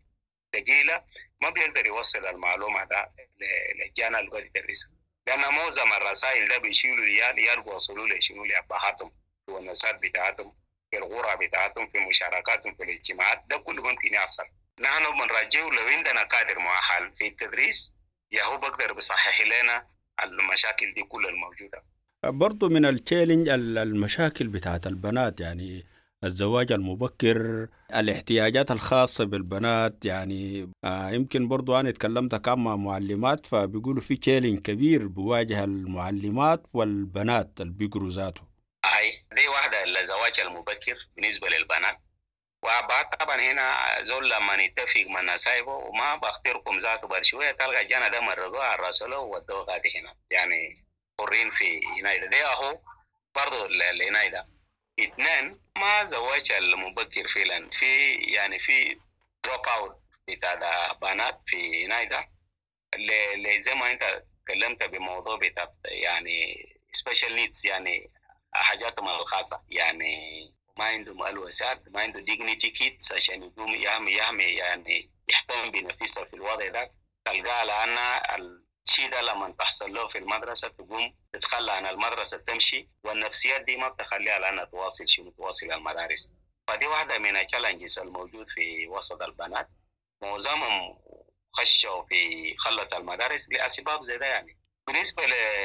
ثقيلة، ما بيقدر يوصل المعلومة ده للجانا اللي قاعد يدرسها، لأن معظم الرسائل ده بيشيلوا ليال يال بيوصلوا له شنو لأبهاتهم في النسات بتاعتهم في الغرة بتاعتهم في مشاركاتهم في الاجتماعات، ده كله ممكن يحصل. نحن بنرجعه لو عندنا قادر مؤهل في التدريس يهو بقدر بصحح لنا المشاكل دي كلها الموجودة. برضو من التشالنج المشاكل بتاعت البنات، يعني الزواج المبكر، الاحتياجات الخاصة بالبنات، يعني آه يمكن برضو أنا اتكلمت كم مع معلمات فبيقولوا في تشالنج كبير بواجه المعلمات والبنات اللي بيقروا ذاته. هاي دي واحدة الزواج المبكر بالنسبة للبنات، وبعد طبعا هنا زول لما نتفق مع نسايبه وما بختاركم ذاته برشوية تلقى جانا ده مرقوه على الرسول ودوه غادي هنا يعني حرين في ينايدا. دي أهو برضو الينايدا. اثنين ما زواج المبكر فعلا في يعني في دروب اوت بتاع بنات في ينايدا اللي زي ما انت تكلمت بموضوع بتاع يعني سبيشال نيدز، يعني حاجاتهم الخاصة، يعني ما عندهم الوسات، ما عنده ديجنيتي كيتس عشان يقوم يحمي يحمي يعني يهتم بنفسه في الوضع ده. تلقى لأن الشيء ده لما تحصل له في المدرسة تقوم تتخلى عن المدرسة تمشي، والنفسيات دي ما بتخليها لأنها تواصل شنو تواصل المدارس. فدي واحدة من التشالنجز الموجود في وسط البنات، معظمهم خشوا في خلة المدارس لأسباب زي ده. يعني بالنسبة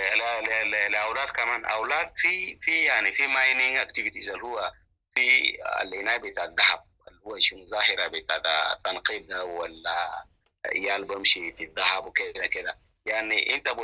لأولاد كمان أولاد في في يعني في مايننج اكتيفيتيز اللي هو في العناية بتاع الذهب اللي هو شنو ظاهرة بتاع التنقيب ده ولا عيال بمشي في الذهب وكذا كذا. يعني انت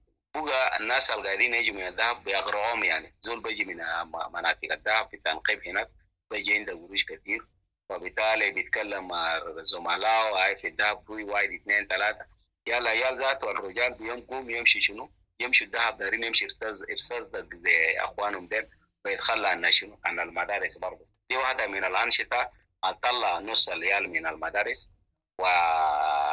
بقى الناس اللي قاعدين يجوا من الذهب بيغرقهم، يعني زول بيجي من مناطق الذهب في التنقيب هناك بيجي عنده قروش كتير، وبالتالي بيتكلم مع زملائه هاي في الذهب هو واحد اثنين ثلاثة يلا عيال ذاته الرجال بيقوم يمشي شنو يمشي الذهب دارين يمشي ارصاص ارصاص زي اخوانهم ديل بيتخلى عن شنو عن المدارس. برضه دي واحدة من الأنشطة طلع نص العيال من المدارس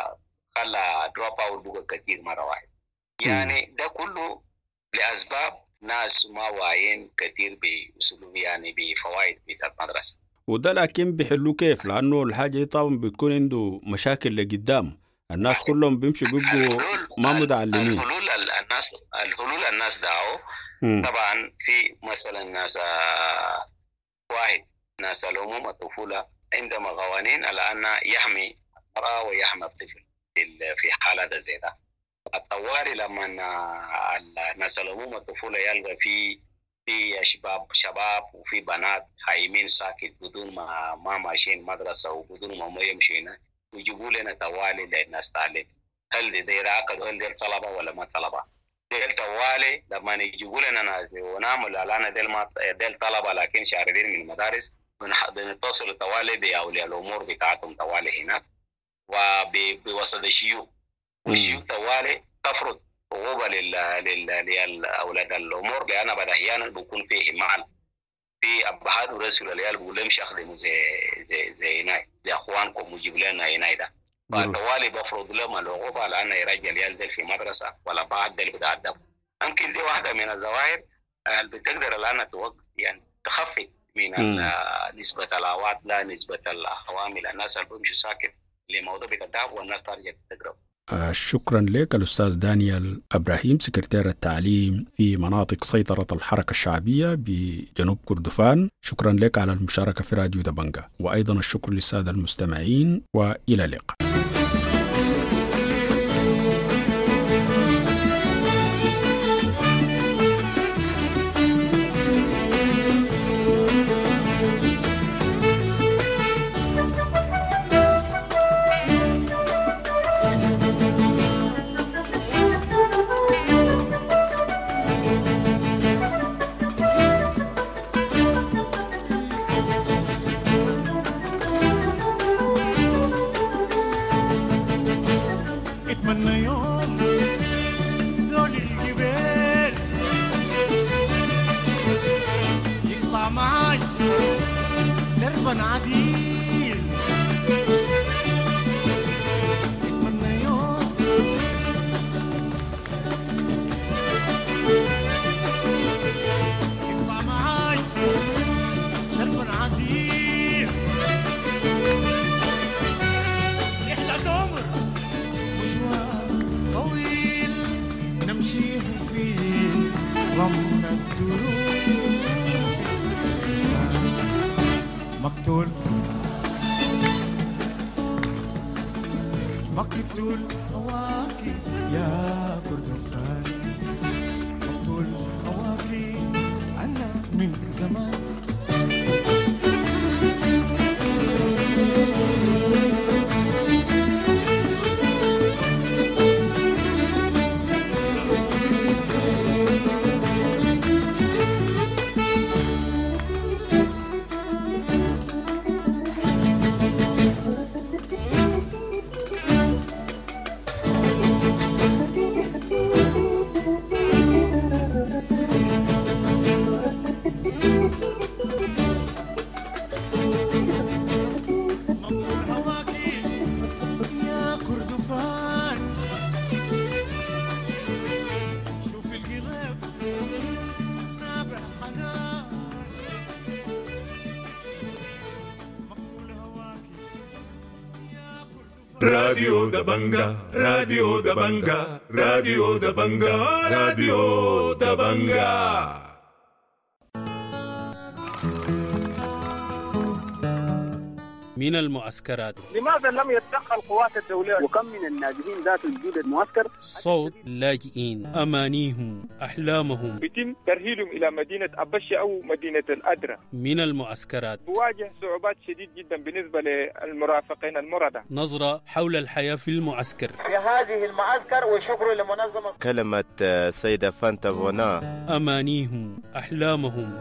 وخلى دروب اوت بقى كتير مرة واحد. يعني ده كله لأسباب ناس ما واعيين كثير بأسلوب يعني بفوائد بتاعت المدرسة. وده لكن بيحلوا كيف؟ لأنه الحاجة دي طبعا بتكون عنده مشاكل لقدام، الناس كلهم بيمشوا بيبقوا ما متعلمين. الحلول الناس الحلول الناس دعوا طبعا في مثلا ناس واحد ناس الأمومة الطفولة عندما قوانين على أن يحمي المرأة ويحمي الطفل في حالات زي ده. الطوارئ لما الناس الأمومة الطفولة يلقى في في شباب شباب وفي بنات حايمين ساكت بدون ما ما ماشيين مدرسة وبدون ما ما يمشينا، ويجيبوا لنا توالي للناس تعلم. هل دي راكد هل دي طلبة ولا ما طلبة؟ دي التوالي لما يجيبوا لنا ناس ونعمل على ديل ما ديل طلبة لكن شاردين من المدارس، بنتصل التوالي بأولياء الأمور بتاعتهم توالي هناك وبوسط الشيوخ، والشيوخ توالي تفرض عقوبة لأولاد الأمور، لأن بعد أحيانا بيكون فيه إهمال في أبهات ورسول العيال بيقول لهم يخدموا زي زي زي هناي زي أخوانكم ويجيب لنا هناي ده، فالتوالي بفرض لهم العقوبة لأن يرجع العيال دل في مدرسة ولا بعد دل بتعذب. ممكن دي واحدة من الظواهر اللي بتقدر الآن توقف يعني تخفف من نسبة الأوقات لا نسبة الحوامل، الناس اللي بيمشوا ساكت لموضوع بتدعب والناس ترجع تقرب. آه شكرا لك الأستاذ دانيال إبراهيم، سكرتير التعليم في مناطق سيطرة الحركة الشعبية بجنوب كردفان. شكرا لك على المشاركة في راديو دبنجة، وأيضا الشكر للسادة المستمعين، وإلى اللقاء. راديو دبنجا راديو دبنجا راديو دبنجا راديو دبنجا. من المعسكرات. لماذا لم يتدخل القوات الدولية؟ وكم من الناجحين ذات وجود المعسكر؟ صوت لاجئين، أمانيهم، أحلامهم، يتم ترحيلهم إلى مدينة أبشة أو مدينة الأدرة. من المعسكرات. تواجه صعوبات شديد جدا بالنسبة للمرافقين المردة. نظرة حول الحياة في المعسكر. في هذه المعسكر وشكر لمنظمة كلمة سيدة فانتا فونا. أمانيهم، أحلامهم.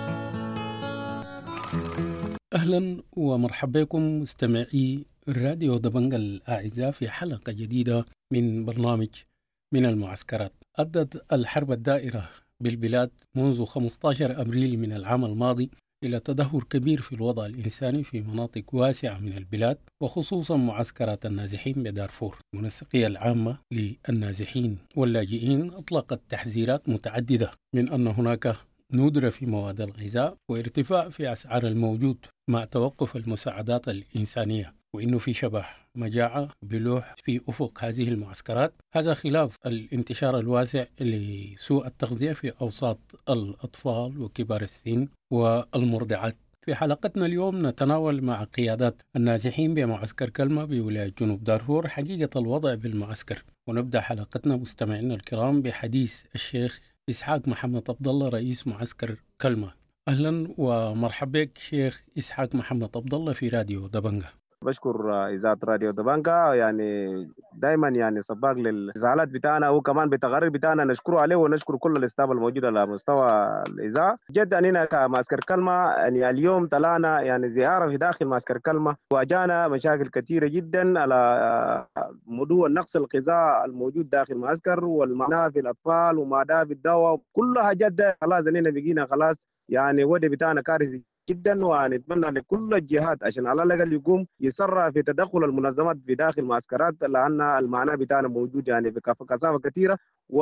أهلا ومرحبا بكم مستمعي الراديو دبنجة الأعزاء في حلقة جديدة من برنامج من المعسكرات. أدت الحرب الدائرة بالبلاد منذ خمسة عشر أبريل من العام الماضي إلى تدهور كبير في الوضع الإنساني في مناطق واسعة من البلاد، وخصوصا معسكرات النازحين بدارفور. المنسقية العامة للنازحين واللاجئين أطلقت تحذيرات متعددة من أن هناك ندرة في مواد الغذاء وارتفاع في أسعار الموجود مع توقف المساعدات الإنسانية، وإنه في شبه مجاعة بلوح في أفق هذه المعسكرات. هذا خلاف الانتشار الواسع لسوء التغذية في أوساط الأطفال وكبار السن والمرضعات. في حلقتنا اليوم نتناول مع قيادات النازحين بمعسكر كلمة بولاية جنوب دارفور حقيقة الوضع بالمعسكر، ونبدأ حلقتنا مستمعينا الكرام بحديث الشيخ إسحاق محمد عبد الله رئيس معسكر كلمة. أهلا ومرحبا بك شيخ إسحاق محمد عبد الله في راديو دبنجا. بشكر إذاعة راديو دبنجا، يعني دائما يعني سباق للإزالات بتاعنا وكمان بالتقارير بتاعنا نشكره عليه ونشكر كل الاستاف الموجود على مستوى الإذاعة. جد أننا كمعسكر كلمة يعني اليوم طلعنا يعني زيارة في داخل معسكر كلمة، واجانا مشاكل كثيرة جدا على موضوع النقص الغذاء الموجود داخل المعسكر والمعاناة في الأطفال ومعاناة في الدواء، كلها جد خلاص أننا بقينا خلاص يعني ودي بتاعنا كارثي جدا، ونتمنى لكل الجهات عشان على الاقل يقوم يسرع في تدخل المنظمات في داخل المعسكرات، لان المعنى بتاعنا موجود يعني بكثافه كثيره،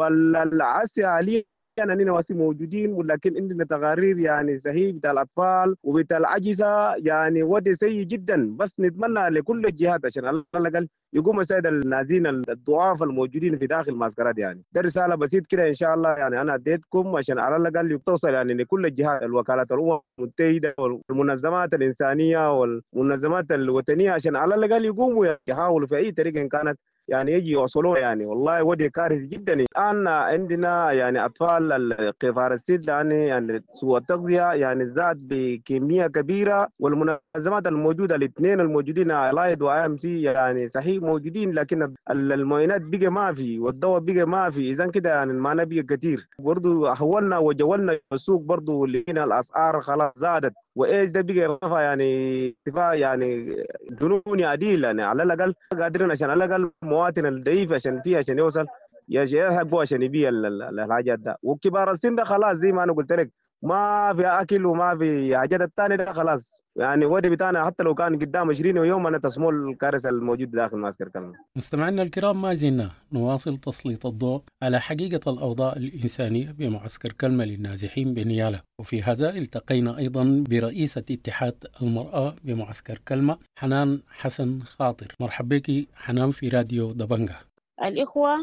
والعسى عليه أننا واسي موجودين، ولكن عندنا تقارير يعني صحيح بتاع الأطفال وبتاع العجزة يعني ودي سيء جدا. بس نتمنى لكل الجهات عشان على الأقل يقوم يساعد النازين الضعاف الموجودين في داخل المعسكرات. يعني ده رسالة بسيط كده إن شاء الله، يعني أنا أديتكم عشان على الأقل توصل يعني لكل الجهات، الوكالات الأمم المتحدة والمنظمات الإنسانية والمنظمات الوطنية، عشان على الأقل يقوموا يحاولوا في أي طريقة إن كانت يعني يجي يوصلوا. يعني والله ودي كارثي جدا. الآن عندنا يعني أطفال القفار السد يعني, يعني سوء التغذية يعني زاد بكمية كبيرة، والمنظمات الموجودة الاثنين الموجودين الايد واي ام سي يعني صحيح موجودين، لكن المعينات بقى ما في والدواء بقى ما في، إذا كده يعني المعنى بقى كثير. برضو حولنا وجولنا السوق برضو لقينا الأسعار خلاص زادت، وايش ده بقى ارتفاع يعني ارتفاع يعني جنوني عديل. يعني على الاقل قادرين عشان على الاقل المواطن الضعيف عشان فيه عشان يوصل يلحقوا عشان يبيع الحاجات ده، وكبار السن ده خلاص زي ما انا قلت لك ما في اكل وما في حاجات الثانيه ده خلاص. يعني ودي بتاعنا حتى لو كان قدام عشرين يوم انا تسمو الكارثه الموجود داخل معسكر كلمة. مستمعينا الكرام، ما زلنا نواصل تسليط الضوء على حقيقه الاوضاع الانسانيه بمعسكر كلمة للنازحين بنياله، وفي هذا التقينا ايضا برئيسه اتحاد المراه بمعسكر كلمة حنان حسن خاطر. مرحبا بك حنان في راديو دبنجا. الاخوه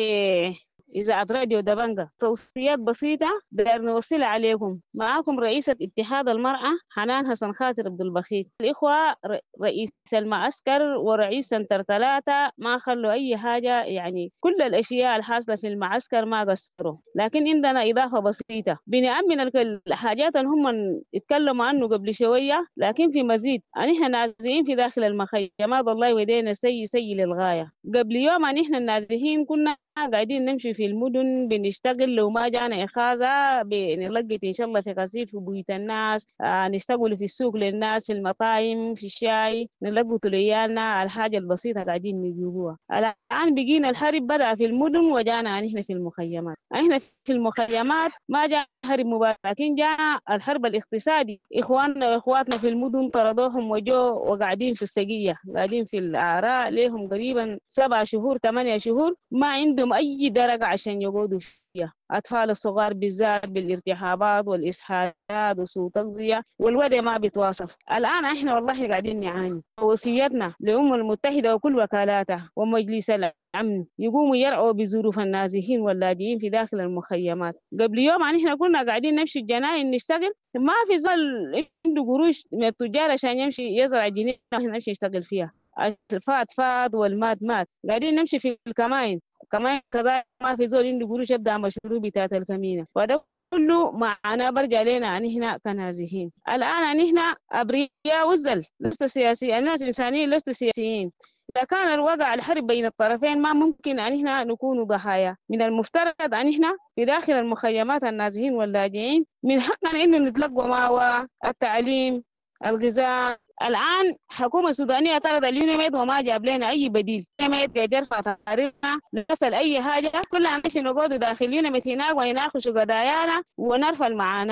في إذاعة راديو دبنجا، توصيات بسيطة بدنا نوصلها عليكم. معاكم رئيسة اتحاد المرأة حنان حسن خاطر عبد البخيت. الإخوة رئيس المعسكر ورئيس سنتر ثلاثة ما خلوا أي حاجة، يعني كل الأشياء الحاصلة في المعسكر ما قصروا، لكن عندنا إضافة بسيطة بنأمن الحاجات اللي هم اتكلموا عنه قبل شوية، لكن في مزيد. نحن نازحين في داخل المخيمات الله يودينا سي سي للغاية. قبل يوم نحن النازحين كنا قاعدين نمشي في المدن بنشتغل، لو ما جانا إخاذة بنلقيت إن شاء الله في غسيل في بيوت الناس، آه نشتغل في السوق للناس، في المطاعم، في الشاي، نلقوا ليالنا الحاجة البسيطة قاعدين نجيبوها. الآن بقينا الحرب بدأ في المدن وجانا نحن في المخيمات. نحن في المخيمات ما جاء حرب مباشر، لكن جاء الحرب الاقتصادي. إخواننا وإخواتنا في المدن طردوهم وجو وقاعدين في السقية، قاعدين في الأعراء لهم قريبا سبع شهور ثمانية شهور ما عندهم أي درجة عشان يقعدوا فيها. أطفال الصغار بالذات بالارتحابات والإسهالات وسوء تغذية، والوضع ما بيتواصف. الآن إحنا والله قاعدين نعاني. وصيتنا للأمم المتحدة وكل وكالاتها ومجلس الأمن يقوموا يرعوا بظروف النازحين واللاجئين في داخل المخيمات. قبل يوم إحنا كنا قاعدين نمشي الجناين نشتغل، ما في زول عنده قروش من التجار عشان يمشي يزرع جنين نمشي نشتغل فيها. الفات فات والمات مات، قاعدين نمشي في الكماين كمان كذا، ما في زول عنده قروش يبدا مشروع بتاعت الكمينه. وده كله معنا برجع لنا ان هنا كنازحين. الان ان هنا ابرياء وزل لست سياسيين، الناس الانسانيين لست سياسيين. اذا كان الوضع الحرب بين الطرفين ما ممكن ان هنا نكون ضحايا. من المفترض ان هنا في داخل المخيمات النازحين واللاجئين من حقنا انه نتلقوا ماوى التعليم الغذاء. الآن حكومة السودانية طرد اليونيميد وما جاب لنا أي بديل. اليونيميد قاعد يرفع تقاريرنا نسأل أي حاجة، كلنا نمشي نقعد داخل اليونيميد هناك ونناقش قضايانا ونرفع المعاناة.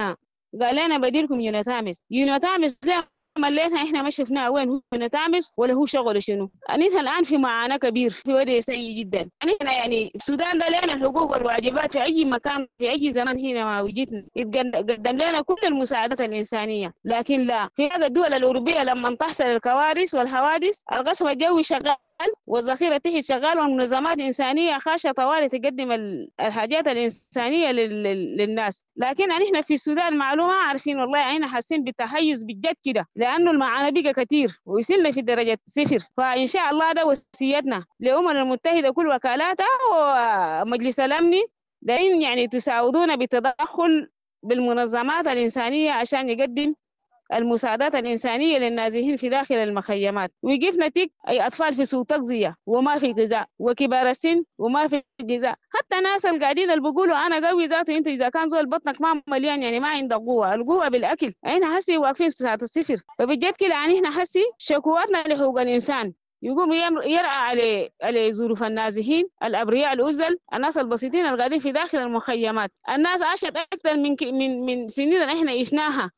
قال لنا بديلكم يونتامس. يونتامس مليتها احنا ما شفناها وين هو يونتامس ولا هو شغل شنو. نحن الان في معاناه كبير، في وضع سيء جدا. نحن يعني السودان ده لنا الحقوق والواجبات في اي مكان في اي زمان هنا ما وجدنا، يتقدم لنا كل المساعدات الانسانيه، لكن لا، في هذه الدول الاوروبيه لما تحصل الكوارث والحوادث القسم الجوي شغال والذخيرة تحت شغال والمنظمات إنسانية خاشة طوالي تقدم الحاجات الإنسانية للناس. لكن نحن في السودان معلومة عارفين والله احنا حاسين بالتحيز بجد كده، لأنه المعاناة بقى كتير ويصلنا في درجة صفر. فإن شاء الله ده وصيتنا للأمم المتحدة كل وكالاتها ومجلس الأمن دايما يعني تساعدونا بالتدخل بالمنظمات الإنسانية عشان يقدم المساعدات الإنسانية للنازحين في داخل المخيمات، ويقف نتيج أي أطفال في سوء تغذية وما في غذاء، وكبار السن وما في غذاء، حتى ناس القاعدين اللي بيقولوا أنا قوي ذاته، أنت إذا كان زول بطنك ما مليان يعني ما عندك قوة، القوة بالأكل. إحنا حسي واقفين ساعة الصفر، فبجد كده يعني إحنا حسي شكواتنا لحقوق الإنسان يقوم يرعى على على ظروف النازحين الأبرياء الأزل، الناس البسيطين القاعدين في داخل المخيمات. الناس عاشت أكثر من من من سنين إحنا عشناها،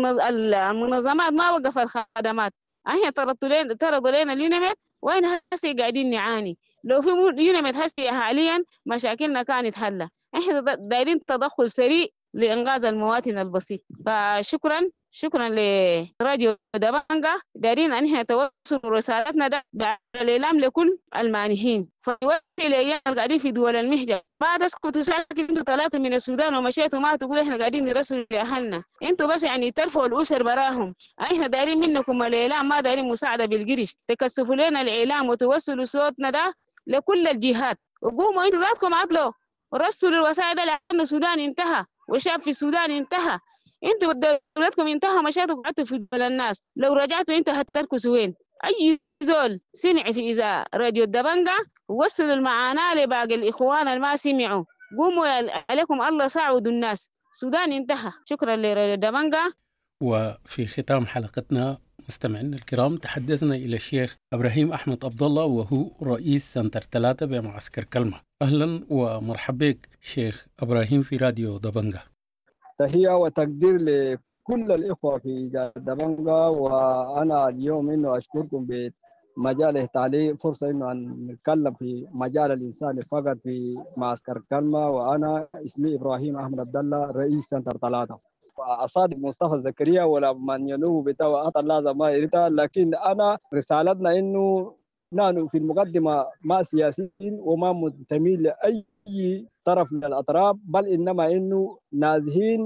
والمنظمات ما وقفت خدمات. احنا طردوا لنا طردوا لنا اليونمت وين هسه قاعدين نعاني. لو في يونمت هسه حاليا مشاكلنا كانت حلة. احنا دايرين تدخل سريع لإنقاذ المواطن البسيط. فشكرا شكرا لراديو دبنجا، دايرين ان احنا توصل رسالتنا ده بالاعلام لكل المانحين. فوقت الايام القاعدين في دول المهجر ما تسكتوا ساكت، انتوا ثلاثه من السودان ومشيتوا ما تقولوا احنا قاعدين نرسل لاهلنا، انتوا بس يعني ترفعوا الاسر براهم. احنا دايرين منكم الاعلام، ما دايرين مساعده بالقرش، تكثفوا لنا الاعلام وتوصلوا صوتنا ده لكل الجهات. وقوموا انتوا ذاتكم عطلوا ورسلوا الوسائل لان السودان انتهى والشعب في السودان انتهى. انتوا دولتكم انتهى مشاتوا قعدتوا في دول الناس، لو رجعتوا انتوا هتركزوا وين؟ اي زول سمع في اذا راديو دبنجا وصلوا المعاناة لباقي الاخوان اللي ما سمعوا، قوموا عليكم الله ساعدوا الناس، السودان انتهى. شكرا لراديو دبنجا. وفي ختام حلقتنا مستمعينا الكرام تحدثنا الى الشيخ ابراهيم احمد عبد الله وهو رئيس سنتر ثلاثة بمعسكر كلمة. اهلا ومرحبا بك شيخ ابراهيم في راديو دبنجا. تحية وتقدير لكل الإخوة في دبنجا، وأنا اليوم إنه أشكركم بمجال التعليم فرصة إنه نتكلم في مجال الإنساني فقط في معسكر كلمة. وأنا اسمي إبراهيم أحمد عبد الله رئيس سنتر ثلاثة. أصادق مصطفى زكريا ولا من ينوب بتاع أطل لازم ما يريدها، لكن أنا رسالتنا إنه نحن في المقدمة ما سياسيين وما منتمين لأي طرف من الأطراف، بل إنما إنه نازحين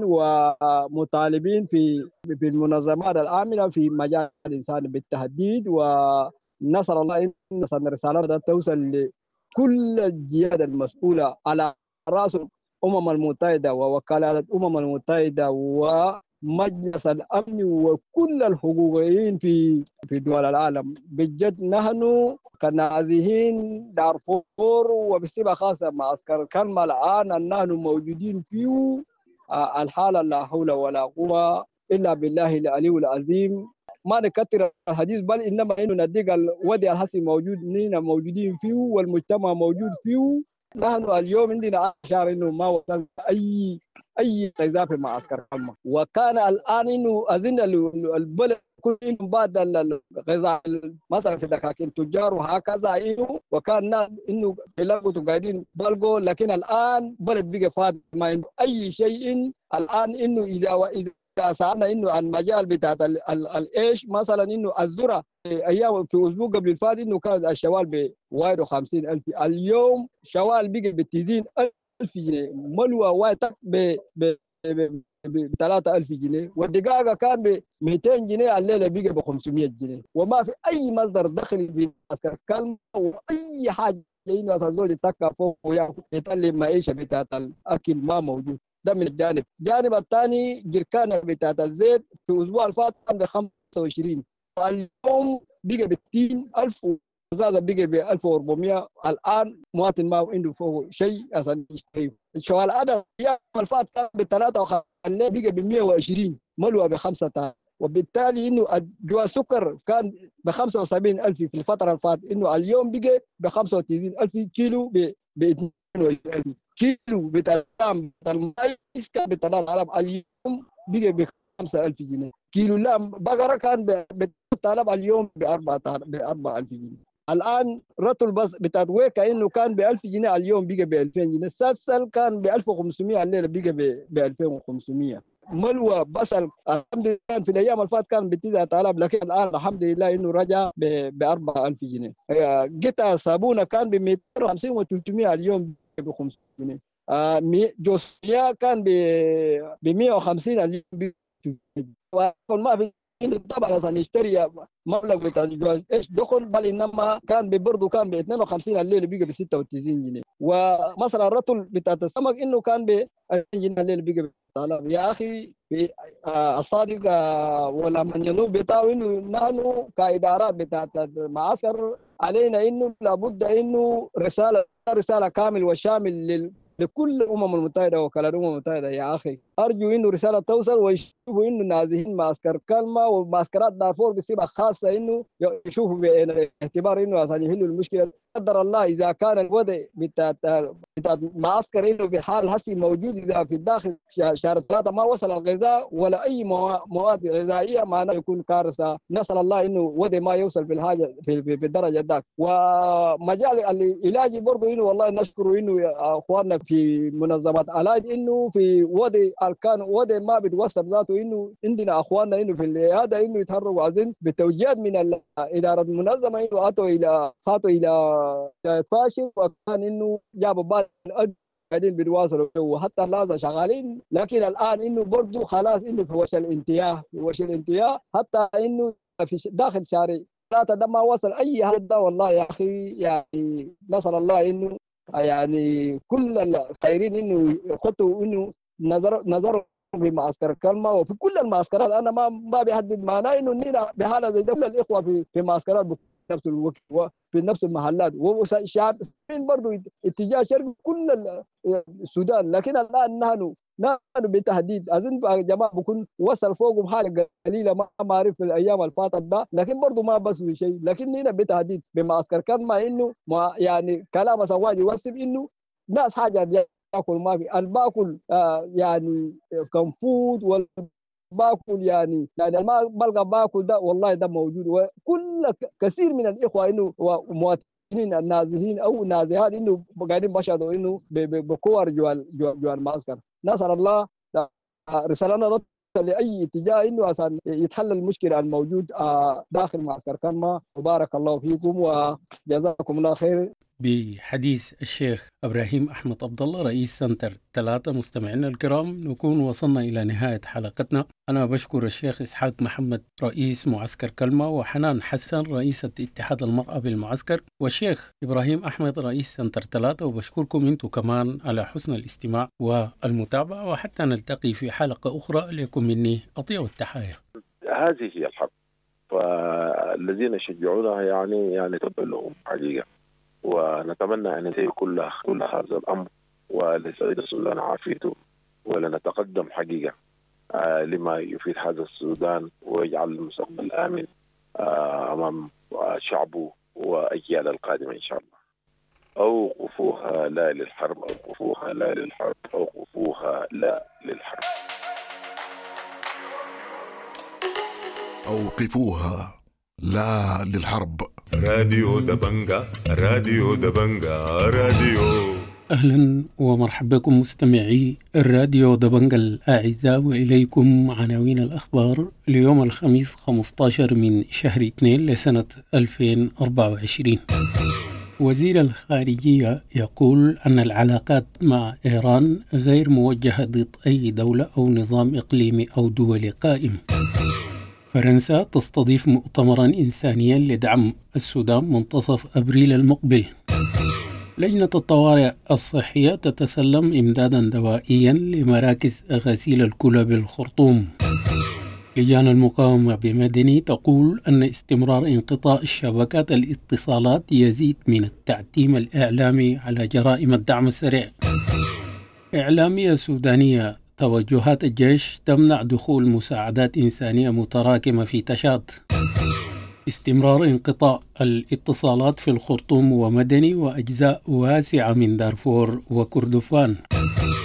ومطالبين في في المنظمات العاملة في مجال الإنسان بالتهديد. ونسأل الله إن رسالتنا توصل لكل الجهات المسؤولة على رأس الأمم المتحدة ووكالات الأمم المتحدة ومجلس الأمن وكل الحقوقيين في في دول العالم. بجد نحن كنازحين دارفور وبصفة خاصة معسكر كلمة الآن نحن موجودين فيه الحالة لا حول ولا قوة إلا بالله العلي العظيم. ما نكتر الحديث بل إنما إنه نديك الوضع الحسي موجود نحن موجودين فيه والمجتمع موجود فيه. نحن اليوم عندنا أشعر إنه ما وصل أي أي غذاء في معسكر كلمة، وكان الآن إنه أظن البلد كل بعد الغذاء مثلا في دكاكين تجار وهكذا إنه وكان إنه بيلاقوا قاعدين بلغوا، لكن الآن بلد بقى فاضي ما عنده أي شيء. الآن إنه إذا وإذا سألنا إنه عن مجال بتاع الإيش مثلا إنه الذرة أيام في أسبوع قبل الفات إنه كان الشوال ب واحد وخمسين ألف، اليوم شوال بقى بتزين ألف جنيه، ملوى واحد ب ب ب ثلاثة آلاف جنيه، والدقاقة كان ب مئتين جنيه، الليلة بقى ب خمسمئة جنيه، وما في أي مصدر دخل في معسكر كلمة وأي حاجة إنه أساسا يتكا فوق وياكل يطلع معيشة بتاعت الأكل ما موجود. ده من الجانب. الجانب الثاني جركانة بتاعت الزيت في أسبوع الفات كان ب خمسة وعشرين، اليوم بقى ب ستين ألف وزاد بقى ب ألف وأربعمئة. الآن مواطن ما عنده فوق شيء أصلا يشتريه. الشوال هذا الأيام الفات كان ب ثلاثة وخمسين، بقى ب مئة وعشرين، ملوى ب خمسة عشر. وبالتالي إنه جوا السكر كان ب خمسة وسبعين ألف في الفترة الفات، إنه اليوم بقى ب خمسة وتسعين ألف كيلو ب اثنين وعشرين ألف كيلو. بتاع المايس كان بثلاثة آلاف، اليوم بقى ب خمسة ألف جنيه. كيلو لام بقرة كان بتطلب اليوم ب أربعة آلاف جنيه. الآن رطل بس بتاعت ويكا إنه كان ب ألف جنيه اليوم بقى ب ألفين جنيه. السلسل كان ب ألف وخمسمية الليلة بقى ب ألفين وخمسمية. ملوى بصل الحمد لله في الايام اللي فاتت كان ب تسعة آلاف، لكن الان الحمد لله انه رجع ب أربعة آلاف جنيه. قطع صابونه كان ب مئتين وخمسين و ثلاثمية اليوم ب خمسمية جنيه. آه جوسيا كان ب مئة وخمسين اليوم ب ما في طبعا عشان يشتري مبلغ بتاع ايش دخل، بل انما كان برضه كان ب اثنين وخمسين الليله بقى ب ستة وتسعين جنيه. ومثلا الرطل بتاع السمك انه كان ب ألفين جنيه الليله بقى ب طلب. يا اخي في آه الصادق آه ولا من ينوب بتاعه انه نحن كادارات بتاعت المعسكر علينا انه لابد انه رساله رساله كامل وشامل لل لكل الامم المتحده وكلاء الامم المتحده. يا اخي ارجو انه رساله توصل ويشوفوا انه نازحين معسكر كلمه ومعسكرات دارفور بصفه خاصه انه يشوفوا باعتبار انه عشان يحلوا المشكله. قدر الله اذا كان الوضع بتاع بتاع معسكر انه بحال هسي موجود، اذا في الداخل شهر ثلاثه ما وصل الغذاء ولا اي مواد غذائيه معناه يكون كارثه. نسال الله انه وضع ما يوصل في الحاجه في, في, في الدرجه ذاك. ومجال العلاج برضه انه والله نشكر انه اخواننا في منظمات علاج انه في وضع كان وضع ما بيتوصف ذاته انه عندنا اخواننا انه في العياده انه يتحركوا عايزين بتوجيهات من الاداره المنظمه انه اتوا الى فاتوا الى فاشل، وكان انه جابوا بعض قاعدين بيتواصلوا وحتى لازم شغالين، لكن الان انه برضه خلاص انه في وش الانتهاء في وش الانتهاء حتى انه في داخل شهر ثلاثه ده ما وصل اي هذا. والله يا اخي يعني نسال الله انه يعني كل الخيرين انه يخطوا انه نظر نظروا في معسكر الكلمه وفي كل المعسكرات. انا ما ما بيحدد معناه انه نينا بحاله زي دولة الاخوه في في معسكرات نفس الوقت وفي نفس المحلات والشعب برضه اتجاه شرق كل السودان. لكن الان نحن نحن بتهديد اظن يا جماعه بكون وصل فوقهم حاجه قليله ما معرف في الايام اللي فاتت ده، لكن برضه ما بس شيء. لكن هنا بتهديد بمعسكر كلمه انه يعني كلام سواجي يوصف انه ناس حاجه باكل ما في الباكل آه يعني كنفود والباكل يعني يعني ما بلقى باكل ده والله ده موجود. وكل كثير من الاخوه انه ومواطنين النازحين او نازحات انه قاعدين بشهدوا انه بكور جوال جوال المعسكر. نسال الله رسالنا لاي اتجاه انه عشان يتحل المشكله الموجود آه داخل معسكر كلمه. وبارك الله فيكم وجزاكم الله خير. بحديث الشيخ إبراهيم أحمد عبد الله رئيس سنتر ثلاثة. مستمعينا الكرام نكون وصلنا إلى نهاية حلقتنا. أنا بشكر الشيخ إسحاق محمد رئيس معسكر كلمة، وحنان حسن رئيسة اتحاد المرأة بالمعسكر، والشيخ إبراهيم أحمد رئيس سنتر ثلاثة. وبشكركم أنتم كمان على حسن الاستماع والمتابعة، وحتى نلتقي في حلقة أخرى. لكم مني أطيب التحايا. هذه هي الحرب، فالذين يشجعونها يعني يعني تبقى لهم حقيقة، ونتمنى أن ينتهي كل كل هذا الأمر ولسعيد السودان عافيته، ولنتقدم حقيقة آه لما يفيد هذا السودان ويجعل المستقبل آمن آه أمام شعبه وأجيال القادمة إن شاء الله. أوقفوها لا للحرب، أوقفوها لا للحرب، أوقفوها لا للحرب. أوقفوها لا للحرب. راديو دبنجا، راديو دبنجا، راديو. أهلا ومرحبا بكم مستمعي الراديو دبنجا الأعزاء، وإليكم عناوين الأخبار ليوم الخميس خمسة عشر من شهر اثنين لسنة ألفين وأربعة وعشرين. وزير الخارجية يقول أن العلاقات مع إيران غير موجهة ضد أي دولة أو نظام إقليمي أو دولي قائم. فرنسا تستضيف مؤتمرا إنسانيا لدعم السودان منتصف أبريل المقبل. لجنة الطوارئ الصحية تتسلم إمدادا دوائيا لمراكز غسيل الكلى بالخرطوم. لجان المقاومة بمدني تقول أن استمرار انقطاع شبكات الاتصالات يزيد من التعتيم الإعلامي على جرائم الدعم السريع. إعلامية سودانية: توجهات الجيش تمنع دخول مساعدات إنسانية متراكمة في تشاد. استمرار انقطاع الاتصالات في الخرطوم ومدني وأجزاء واسعة من دارفور وكردفان.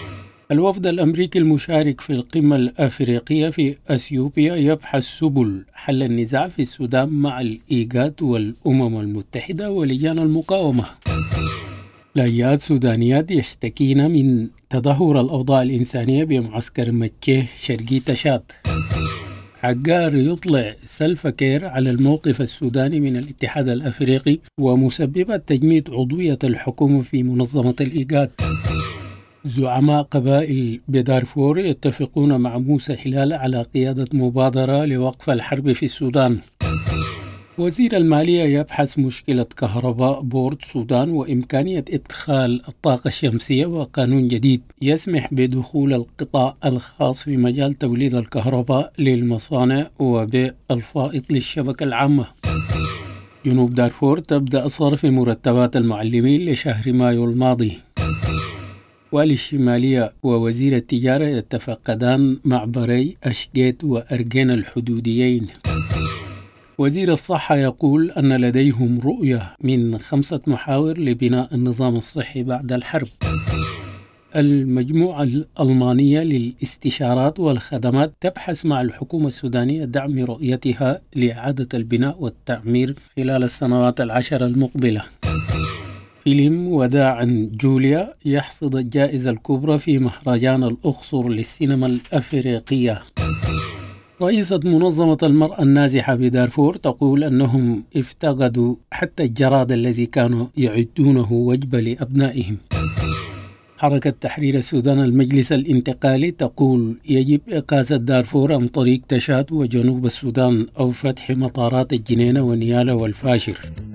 الوفد الأمريكي المشارك في القمة الأفريقية في أثيوبيا يبحث سبل حل النزاع في السودان مع الإيجاد والأمم المتحدة ولجان المقاومة. لاجئات سودانيات يشتكين من تدهور الأوضاع الإنسانية بمعسكر مكيه شرقي تشاد. عقار يطلع سلفا كير على الموقف السوداني من الاتحاد الأفريقي ومسببة تجميد عضوية الحكومة في منظمة الإيجاد. زعماء قبائل بدارفور يتفقون مع موسى هلال على قيادة مبادرة لوقف الحرب في السودان. وزير المالية يبحث مشكلة كهرباء بورد السودان وإمكانية إدخال الطاقة الشمسية وقانون جديد يسمح بدخول القطاع الخاص في مجال توليد الكهرباء للمصانع وبيع الفائض للشبكة العامة. جنوب دارفور تبدأ صرف مرتبات المعلمين لشهر مايو الماضي. والي الشمالية ووزير التجارة يتفقدان معبري أشقيت وأرجين الحدوديين. وزير الصحة يقول أن لديهم رؤية من خمسة محاور لبناء النظام الصحي بعد الحرب. المجموعة الألمانية للاستشارات والخدمات تبحث مع الحكومة السودانية دعم رؤيتها لإعادة البناء والتعمير خلال السنوات العشر المقبلة. فيلم وداعا جوليا يحصد الجائزة الكبرى في مهرجان الأقصر للسينما الأفريقية. رئيسة منظمة المرأة النازحة بدارفور تقول أنهم افتقدوا حتى الجراد الذي كانوا يعدونه وجبة لأبنائهم. حركة تحرير السودان المجلس الانتقالي تقول يجب إقازة دارفور عن طريق تشاد وجنوب السودان أو فتح مطارات الجنينة ونيالا والفاشر.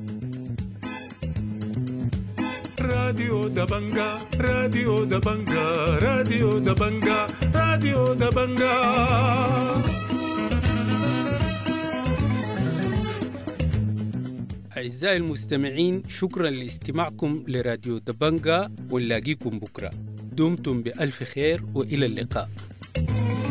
راديو دبنجا راديو دبنجا راديو دبنجا راديو دبنجا. أعزائي المستمعين، شكرا لاستماعكم لراديو دبنجا ونلاقيكم بكرة. دمتم بألف خير وإلى اللقاء.